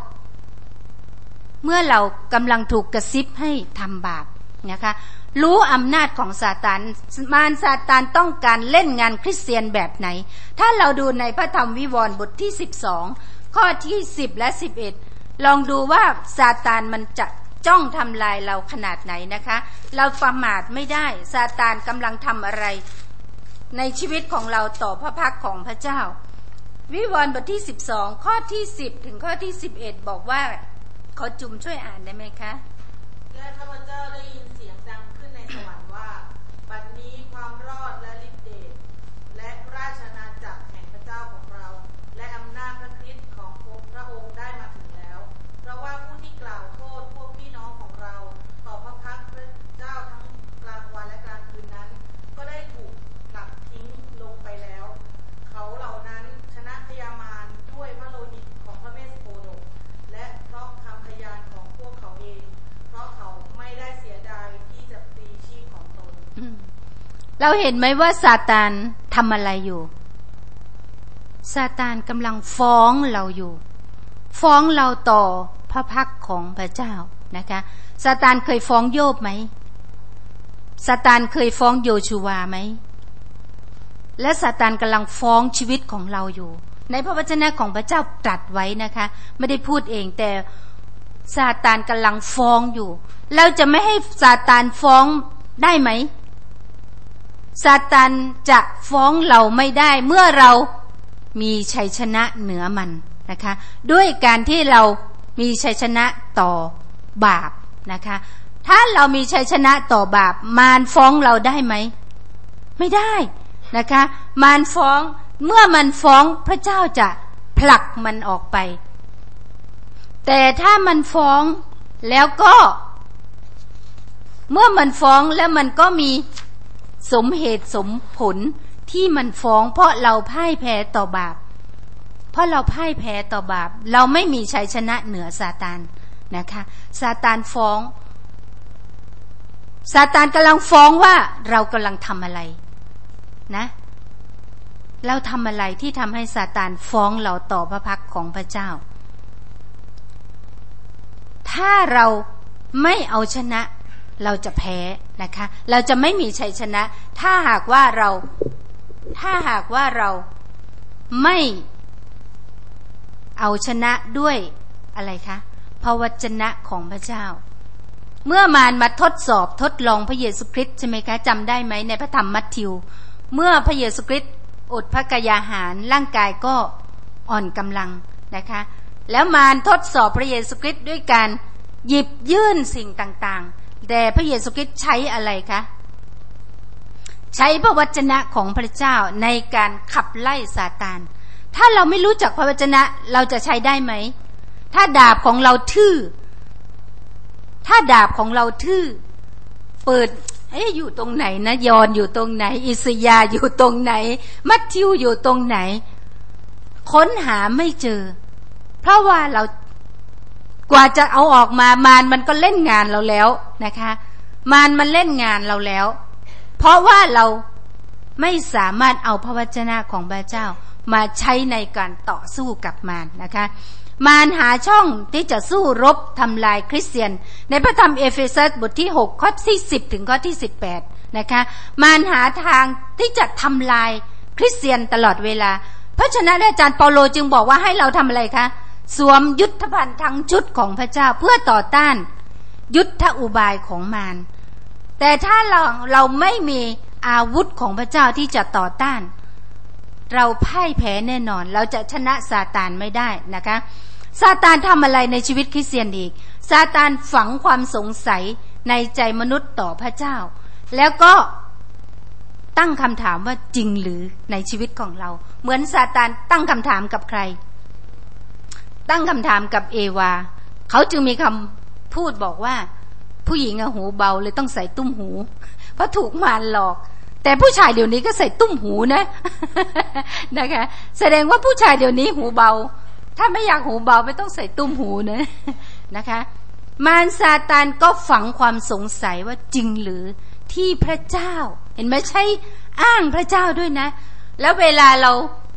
เรากำลังถูกกระซิบให้ทำบาปนะคะรู้อำนาจของซาตานมารซาตานต้องการเล่นงานคริสเตียนแบบไหนถ้าเราดูในพระธรรมวิวรณ์บทที่12ข้อที่10และ11ลองดูว่าซาตานมันจะจ้องทำลายเราขนาดไหนนะคะเราประมาทไม่ได้ซาตานกำลังทำอะไรในชีวิตของเราต่อพระพักของพระเจ้าวิวรณ์บทที่12ข้อที่10ถึงข้อที่11บอกว่าขอจุ่มช่วยอ่านได้ไหมคะและข้าพเจ้าได้ยินเสียงดังขึ้นในสวรรค์ว่าบัดนี้ความรอดและฤทธิ์เดชและราชอาณาจักรแห่งพระเจ้าของเราและอำนาจพระคริสต์ของพระองค์ได้มาถึงแล้วเพราะว่าผู้ที่กล่าวโทษพวกพี่น้องของเราต่อพระพักพระเจ้าทั้งกลางวันและกลางคืนนั้นก็ได้ถูกผลักทิ้งลงไปแล้วเขาเหล่านั้นชนะพยามารด้วยพระโลหิตของพระเมสโปโดและเพราะคำพยานของพวกเขาเองเพราะเขาไม่ได้เสียดายที่จะปลีชีพของตนเราเห็นไหมว่าซาตานทำอะไรอยู่ซาตานกำลังฟ้องเราอยู่ฟ้องเราต่อพระพักของพระเจ้านะคะซาตานเคยฟ้องโยบไหมซาตานเคยฟ้องโยชูวาไหมและซาตานกำลังฟ้องชีวิตของเราอยู่ในพระวจนะของพระเจ้าตรัสไว้นะคะไม่ได้พูดเองแต่ซาตานกำลังฟ้องอยู่เราจะไม่ให้ซาตานฟ้องได้ไหมซาตานจะฟ้องเราไม่ได้เมื่อเรามีชัยชนะเหนือมันนะคะด้วยการที่เรามีชัยชนะต่อบาปนะคะถ้าเรามีชัยชนะต่อบาปมารฟ้องเราได้ไหมไม่ได้นะคะมารฟ้องเมื่อมันฟ้องพระเจ้าจะผลักมันออกไปแต่ถ้ามันฟ้องแล้วก็เมื่อมันฟ้องแล้วมันก็มีสมเหตุสมผลที่มันฟ้องเพราะเราพ่ายแพ้ต่อบาปเพราะเราพ่ายแพ้ต่อบาปเราไม่มีชัยชนะเหนือซาตานนะคะซาตานฟ้องซาตานกำลังฟ้องว่าเรากำลังทำอะไรนะเราทำอะไรที่ทำให้ซาตานฟ้องเราต่อพระพักของพระเจ้าถ้าเราไม่เอาชนะเราจะแพ้นะคะเราจะไม่มีชัยชนะถ้าหากว่าเราไม่เอาชนะด้วยอะไรคะพระวจนะของพระเจ้าเมื่อมารมาทดลองพระเยซูคริสต์ใช่ไหมคะจำได้ไหมในพระธรรมมัทธิวเมื่อพระเยซูคริสต์อดพระกายอาหารร่างกายก็อ่อนกำลังนะคะแล้วมารทดสอบพระเยซูคริสต์ด้วยการหยิบยื่นสิ่งต่างๆแต่พระเยซูคริสต์ใช้อะไรคะใช้พระวจนะของพระเจ้าในการขับไล่ซาตานถ้าเราไม่รู้จักพระวจนะเราจะใช้ได้ไหมถ้าดาบของเราทื่อเปิดอยู่ตรงไหนนะยอห์นอยู่ตรงไหนอิสยาห์อยู่ตรงไหนมัทธิวอยู่ตรงไหนค้นหาไม่เจอเพราะว่าเรากว่าจะเอาออกมามารมันก็เล่นงานเราแล้วนะคะมารมันเล่นงานเราแล้วเพราะว่าเราไม่สามารถเอาพระวจนะของพระเจ้ามาใช้ในการต่อสู้กับมารนะคะมารหาช่องที่จะสู้รบทำลายคริสเตียนในพระธรรมเอเฟซัสบทที่6ข้อที่10ถึงข้อที่18นะคะมารหาทางที่จะทำลายคริสเตียนตลอดเวลาเพราะฉะนั้นอาจารย์เปาโลจึงบอกว่าให้เราทำอะไรคะสวมยุทธภัณฑ์ทั้งชุดของพระเจ้าเพื่อต่อต้านยุทธอุบายของมารแต่ถ้าเราไม่มีอาวุธของพระเจ้าที่จะต่อต้านเราพ่ายแพ้แน่นอนเราจะชนะซาตานไม่ได้นะคะซาตานทำอะไรในชีวิตคริสเตียนอีกซาตานฝังความสงสัยในใจมนุษย์ต่อพระเจ้าแล้วก็ตั้งคำถามว่าจริงหรือในชีวิตของเราเหมือนซาตานตั้งคำถามกับใครตั้งคำถามกับเอวาเขาจึงมีคำพูดบอกว่าผู้หญิงหูเบาเลยต้องใส่ตุ้มหูเพราะถูกมารหลอกแต่ผู้ชายเดี๋ยวนี้ก็ใส่ตุ้มหูนะ นะคะแสดงว่าผู้ชายเดี๋ยวนี้หูเบาถ้าไม่อยากหูเบาไม่ต้องใส่ตุ้มหูนะนะคะมารซาตานก็ฝังความสงสัยว่าจริงหรือที่พระเจ้าเห็นไหมใช่อ้างพระเจ้าด้วยนะแล้วเวลาเรา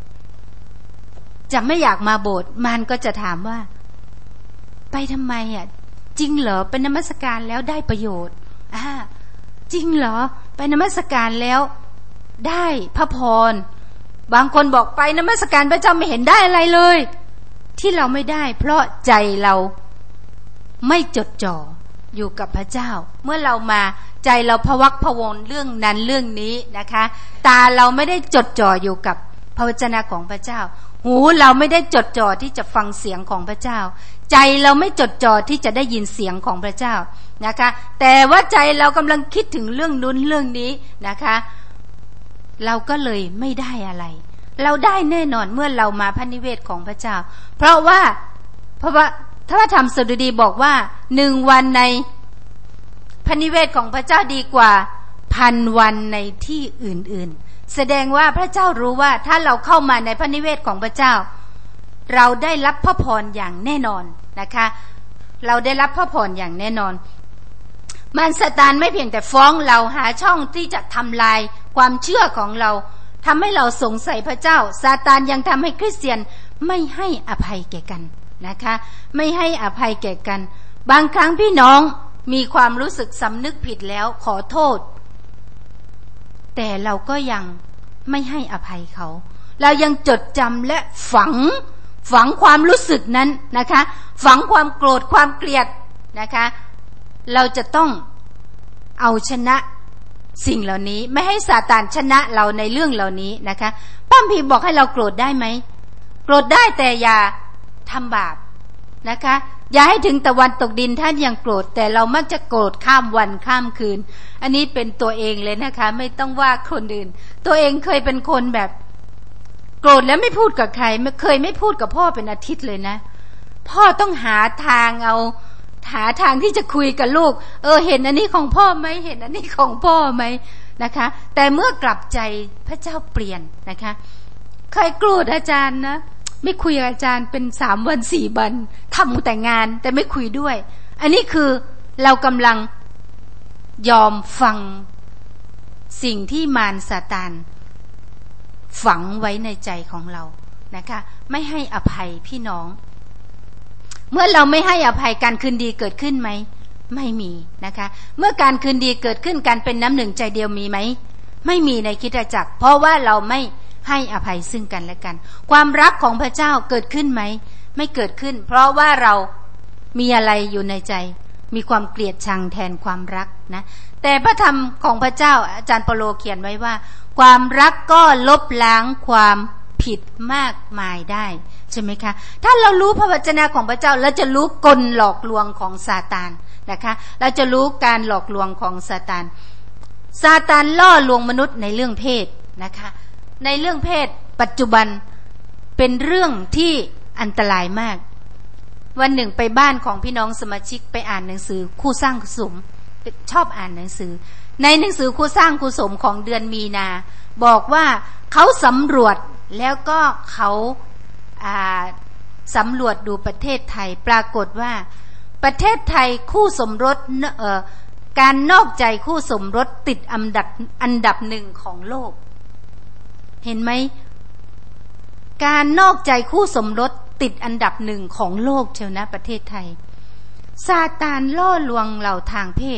จะไม่อยากมาโบสถ์มารก็จะถามว่าไปทำไมอ่ะจริงเหรอไปนมัสการแล้วได้ประโยชน์จริงเหรอไปนมัสการแล้วได้พระพรบางคนบอกไปนมัสการพระเจ้าไม่เห็นได้อะไรเลยที่เราไม่ได้เพราะใจเราไม่จดจ่ออยู่กับพระเจ้าเมื่อเรามาใจเราพะวักพะวนเรื่องนั้นเรื่องนี้นะคะตาเราไม่ได้จดจ่ออยู่กับพระวจนะของพระเจ้าหูเราไม่ได้จดจ่อที่จะฟังเสียงของพระเจ้าใจเราไม่จดจ่อที่จะได้ยินเสียงของพระเจ้านะคะแต่ว่าใจเรากำลังคิดถึงเรื่องนู้นเรื่องนี้นะคะเราก็เลยไม่ได้อะไรเราได้แน่นอนเมื่อเรามาพระนิเวศของพระเจ้าเพราะว่าพระธรรมสดุดีบอกว่า1วันในพระนิเวศของพระเจ้าดีกว่า1,000 วันในที่อื่นๆแสดงว่าพระเจ้ารู้ว่าถ้าเราเข้ามาในพระนิเวศของพระเจ้าเราได้รับพระพรอย่างแน่นอนนะคะเราได้รับพระพรอย่างแน่นอนมารซาตานไม่เพียงแต่ฟ้องเราหาช่องที่จะทำลายความเชื่อของเราทำให้เราสงสัยพระเจ้าซาตานยังทำให้คริสเตียนไม่ให้อภัยแก่กันนะคะไม่ให้อภัยแก่กันบางครั้งพี่น้องมีความรู้สึกสำนึกผิดแล้วขอโทษแต่เราก็ยังไม่ให้อภัยเขาเรายังจดจำและฝังความรู้สึกนั้นนะคะฝังความโกรธความเกลียดนะคะเราจะต้องเอาชนะสิ่งเหล่านี้ไม่ให้ซาตานชนะเราในเรื่องเหล่านี้นะคะพระคัมภีร์บอกให้เราโกรธได้ไหมโกรธได้แต่อย่าทำบาปนะคะอย่าให้ถึงตะวันตกดินท่านยังโกรธแต่เรามักจะโกรธข้ามวันข้ามคืนอันนี้เป็นตัวเองเลยนะคะไม่ต้องว่าคนอื่นตัวเองเคยเป็นคนแบบโกรธแล้วไม่พูดกับใครไม่พูดกับพ่อเป็นอาทิตย์เลยนะพ่อต้องหาทางที่จะคุยกับลูกเห็นอันนี้ของพ่อไหมเห็นอันนี้ของพ่อไหมนะคะแต่เมื่อกลับใจพระเจ้าเปลี่ยนนะคะเคยโกรธอาจารย์นะไม่คุยกับอาจารย์เป็น3 วัน 4 วันทำแต่งานแต่ไม่คุยด้วยอันนี้คือเรากำลังยอมฟังสิ่งที่มารซาตานฝังไว้ในใจของเรานะคะไม่ให้อภัยพี่น้องเมื่อเราไม่ให้อภัยการคืนดีเกิดขึ้นไหมไม่มีนะคะเมื่อการคืนดีเกิดขึ้นการเป็นน้ำหนึ่งใจเดียวมีไหมไม่มีในคริสตจักรเพราะว่าเราไม่ให้อภัยซึ่งกันและกันความรักของพระเจ้าเกิดขึ้นไหมไม่เกิดขึ้นเพราะว่าเรามีอะไรอยู่ในใจมีความเกลียดชังแทนความรักนะแต่พระธรรมของพระเจ้าอาจารย์เปาโลเขียนไว้ว่าความรักก็ลบล้างความผิดมากมายได้ใช่ไหมคะถ้าเรารู้พระวจนะของพระเจ้าเราจะรู้กลหลอกลวงของซาตานนะคะเราจะรู้การหลอกลวงของซาตานล่อลวงมนุษย์ในเรื่องเพศนะคะในเรื่องเพศปัจจุบันเป็นเรื่องที่อันตรายมากวันหนึ่งไปบ้านของพี่น้องสมาชิกไปอ่านหนังสือคู่สร้างคู่สมชอบอ่านหนังสือในหนังสือคู่สร้างคู่สมของเดือนมีนาบอกว่าเขาสำรวจแล้วก็เขาสำรวจดูประเทศไทยปรากฏว่าประเทศไทยคู่สมรสการนอกใจคู่สมรสติดอันดับ1ของโลกเห็นไหมการนอกใจคู่สมรสติดอันดับ1ของโลกเชียวนะประเทศไทยซาตานล่อลวงเราทางเพศ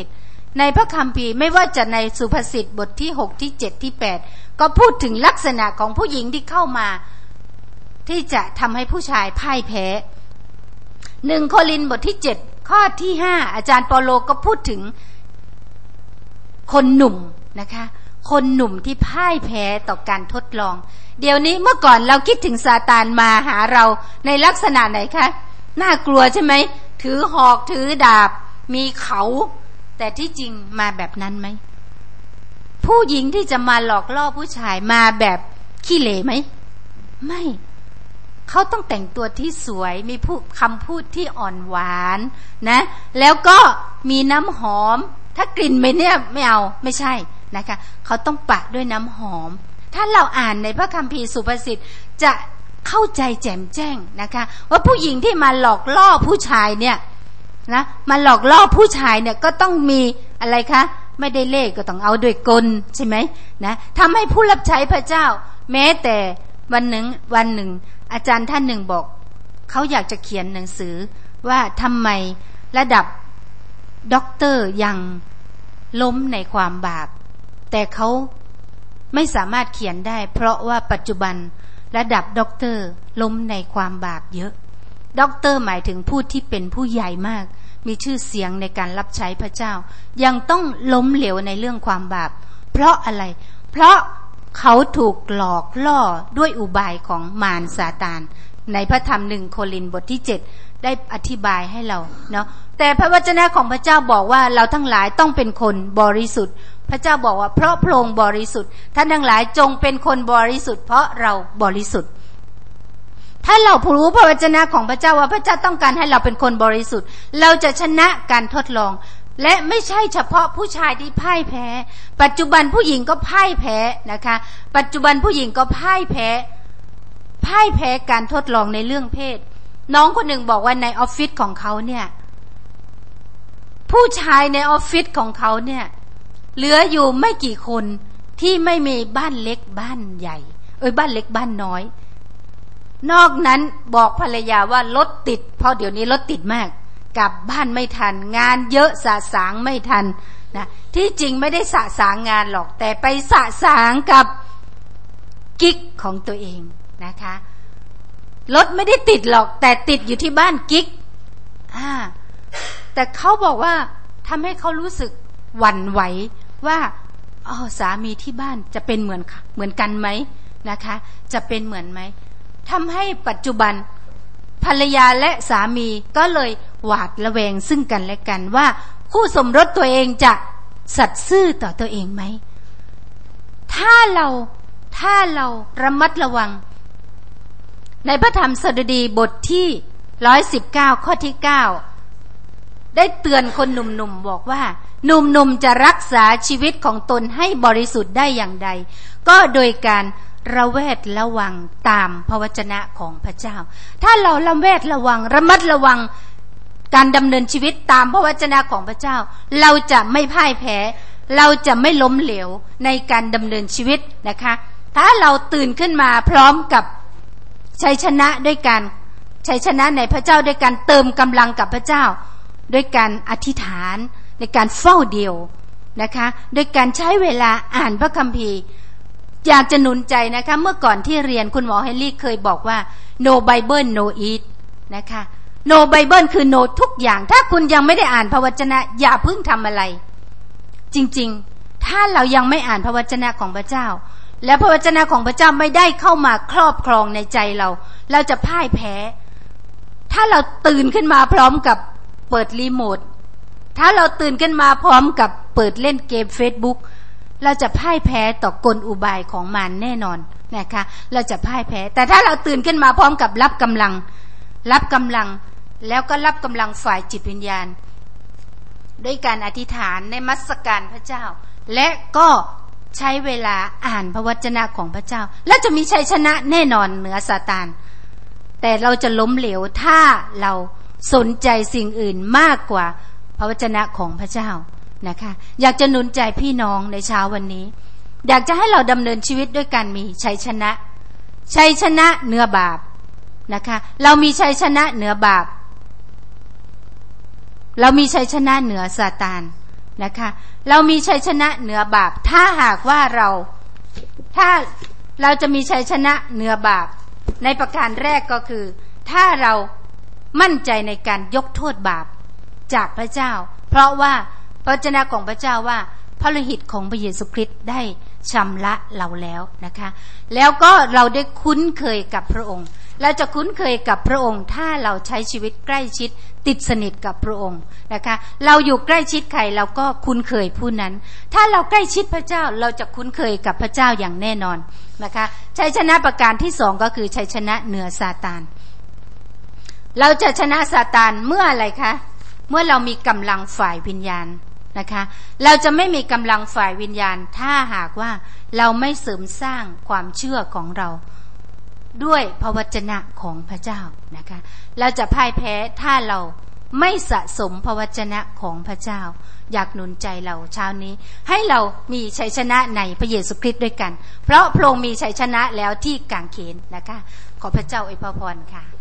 ในพระคัมภีร์ไม่ว่าจะในสุภาษิตบทที่6ที่7ที่8ก็พูดถึงลักษณะของผู้หญิงที่เข้ามาที่จะทำให้ผู้ชายพ่ายแพ้1โครินธ์บทที่7ข้อที่5อาจารย์เปาโลก็พูดถึงคนหนุ่มนะคะคนหนุ่มที่พ่ายแพ้ต่อการทดลองเดี๋ยวนี้เมื่อก่อนเราคิดถึงซาตานมาหาเราในลักษณะไหนคะน่ากลัวใช่ไหมถือหอกถือดาบมีเขาแต่ที่จริงมาแบบนั้นไหมผู้หญิงที่จะมาหลอกล่อผู้ชายมาแบบขี้เหร่ไหมไม่เขาต้องแต่งตัวที่สวยมีคำพูดที่อ่อนหวานนะแล้วก็มีน้ำหอมถ้ากลิ่นเนี่ยไม่เอาไม่ใช่นะคะเขาต้องปะด้วยน้ำหอมถ้าเราอ่านในพระคัมภีร์สุภาษิตจะเข้าใจแจ่มแจ้งนะคะว่าผู้หญิงที่มาหลอกล่อผู้ชายเนี่ยนะมาหลอกล่อผู้ชายเนี่ยก็ต้องมีอะไรคะไม่ได้เล่ห์ก็ต้องเอาด้วยกลใช่ไหมนะทำให้ผู้รับใช้พระเจ้าแม้แต่วันหนึ่งอาจารย์ท่านหนึ่งบอกเขาอยากจะเขียนหนังสือว่าทำไมระดับด็อกเตอร์ยังล้มในความบาปแต่เขาไม่สามารถเขียนได้เพราะว่าปัจจุบันระดับด็อกเตอร์ล้มในความบาปเยอะด็อกเตอร์หมายถึงผู้ที่เป็นผู้ใหญ่มากมีชื่อเสียงในการรับใช้พระเจ้ายังต้องล้มเหลวในเรื่องความบาปเพราะอะไรเพราะเขาถูกหลอกล่อด้วยอุบายของมารซาตานในพระธรรม1โครินธ์บทที่7ได้อธิบายให้เราเนาะแต่พระวจนะของพระเจ้าบอกว่าเราทั้งหลายต้องเป็นคนบริสุทธิ์พระเจ้าบอกว่าเพราะพระองค์บริสุทธิ์ท่านทั้งหลายจงเป็นคนบริสุทธิ์เพราะเราบริสุทธิ์ถ้าเรารู้พระวจนะของพระเจ้าว่าพระเจ้าต้องการให้เราเป็นคนบริสุทธิ์เราจะชนะการทดลองและไม่ใช่เฉพาะผู้ชายที่พ่ายแพ้ปัจจุบันผู้หญิงก็พ่ายแพ้นะคะปัจจุบันผู้หญิงก็พ่ายแพ้การทดลองในเรื่องเพศน้องคนหนึ่งบอกว่าในออฟฟิศของเขาเนี่ยผู้ชายในออฟฟิศของเขาเนี่ยเหลืออยู่ไม่กี่คนที่ไม่มีบ้านเล็กบ้านใหญ่บ้านเล็กบ้านน้อยนอกนั้นบอกภรรยาว่ารถติดเพราะเดี๋ยวนี้รถติดมากกลับบ้านไม่ทันงานเยอะสะสางไม่ทันนะที่จริงไม่ได้สะสางงานหรอกแต่ไปสะสางกับกิ๊กของตัวเองนะคะรถไม่ได้ติดหรอกแต่ติดอยู่ที่บ้านกิ๊กแต่เขาบอกว่าทำให้เขารู้สึกหวั่นไหวว่าสามีที่บ้านจะเป็นเหมือนกันไหมนะคะจะเป็นเหมือนไหมทำให้ปัจจุบันภรรยาและสามีก็เลยหวาดระแวงซึ่งกันและกันว่าคู่สมรสตัวเองจะสัตย์ซื่อต่อตัวเองไหมถ้าเราระมัดระวังในพระธรรมสดุดีบทที่119ข้อที่9ได้เตือนคนหนุ่มๆบอกว่าหนุ่มๆจะรักษาชีวิตของตนให้บริสุทธิ์ได้อย่างใดก็โดยการระแวดระวังตามพระวจนะของพระเจ้าถ้าเราระแวดระวังระมัดระวังการดำเนินชีวิตตามพระวจนะของพระเจ้าเราจะไม่พ่ายแพ้เราจะไม่ล้มเหลวในการดำเนินชีวิตนะคะถ้าเราตื่นขึ้นมาพร้อมกับชัยชนะด้วยการชัยชนะในพระเจ้าด้วยการเติมกำลังกับพระเจ้าด้วยการอธิษฐานในการเฝ้าเดียวนะคะด้วยการใช้เวลาอ่านพระคัมภีร์อยากจะหนุนใจนะคะเมื่อก่อนที่เรียนคุณหมอเฮนรี่เคยบอกว่า no Bible no eat นะคะ no Bible คือ no ทุกอย่างถ้าคุณยังไม่ได้อ่านพระวจนะอย่าเพิ่งทำอะไรจริงๆถ้าเรายังไม่อ่านพระวจนะของพระเจ้าและพระวจนะของพระเจ้าไม่ได้เข้ามาครอบครองในใจเราจะพ่ายแพ้ถ้าเราตื่นขึ้นมาพร้อมกับเปิดรีโมทถ้าเราตื่นขึ้นมาพร้อมกับเปิดเล่นเกม Facebook เราจะพ่ายแพ้ต่อกลอุบายของมารแน่นอนนะคะเราจะพ่ายแพ้แต่ถ้าเราตื่นขึ้นมาพร้อมกับรับกำลังแล้วก็รับกำลังฝ่ายจิตวิญญาณด้วยการอธิษฐานในนมัสการพระเจ้าและก็ใช้เวลาอ่านพระวจนะของพระเจ้าและจะมีชัยชนะแน่นอนเหนือซาตานแต่เราจะล้มเหลวถ้าเราสนใจสิ่งอื่นมากกว่าพระวจนะของพระเจ้านะคะอยากจะหนุนใจพี่น้องในเช้าวันนี้อยากจะให้เราดำเนินชีวิตด้วยการมีชัยชนะเหนือบาปนะคะเรามีชัยชนะเหนือบาปเรามีชัยชนะเหนือซาตานนะคะเรามีชัยชนะเหนือบาปถ้าหากว่าเราจะมีชัยชนะเหนือบาปในประการแรกก็คือถ้าเรามั่นใจในการยกโทษบาปจากพระเจ้าเพราะว่าพระวจนะของพระเจ้าว่าพระโลหิตของพระเยซูคริสต์ได้ชำระเราแล้วนะคะแล้วก็เราได้คุ้นเคยกับพระองค์เราจะคุ้นเคยกับพระองค์ถ้าเราใช้ชีวิตใกล้ชิดติดสนิทกับพระองค์นะคะเราอยู่ใกล้ชิดใครเราก็คุ้นเคยผู้นั้นถ้าเราใกล้ชิดพระเจ้าเราจะคุ้นเคยกับพระเจ้าอย่างแน่นอนนะคะชัยชนะประการที่2ก็คือชัยชนะเหนือซาตานเราจะชนะซาตานเมื่ออะไรคะเมื่อเรามีกำลังฝ่ายวิญญาณนะคะเราจะไม่มีกำลังฝ่ายวิญญาณถ้าหากว่าเราไม่เสริมสร้างความเชื่อของเราด้วยพระวจนะของพระเจ้านะคะเราจะพ่ายแพ้ถ้าเราไม่สะสมพระวจนะของพระเจ้าอยากหนุนใจเราเช้านี้ให้เรามีชัยชนะในพระเยซูคริสต์ด้วยกันเพราะพระองค์มีชัยชนะแล้วที่กางเขนนะคะขอพระเจ้าอวยพรค่ะ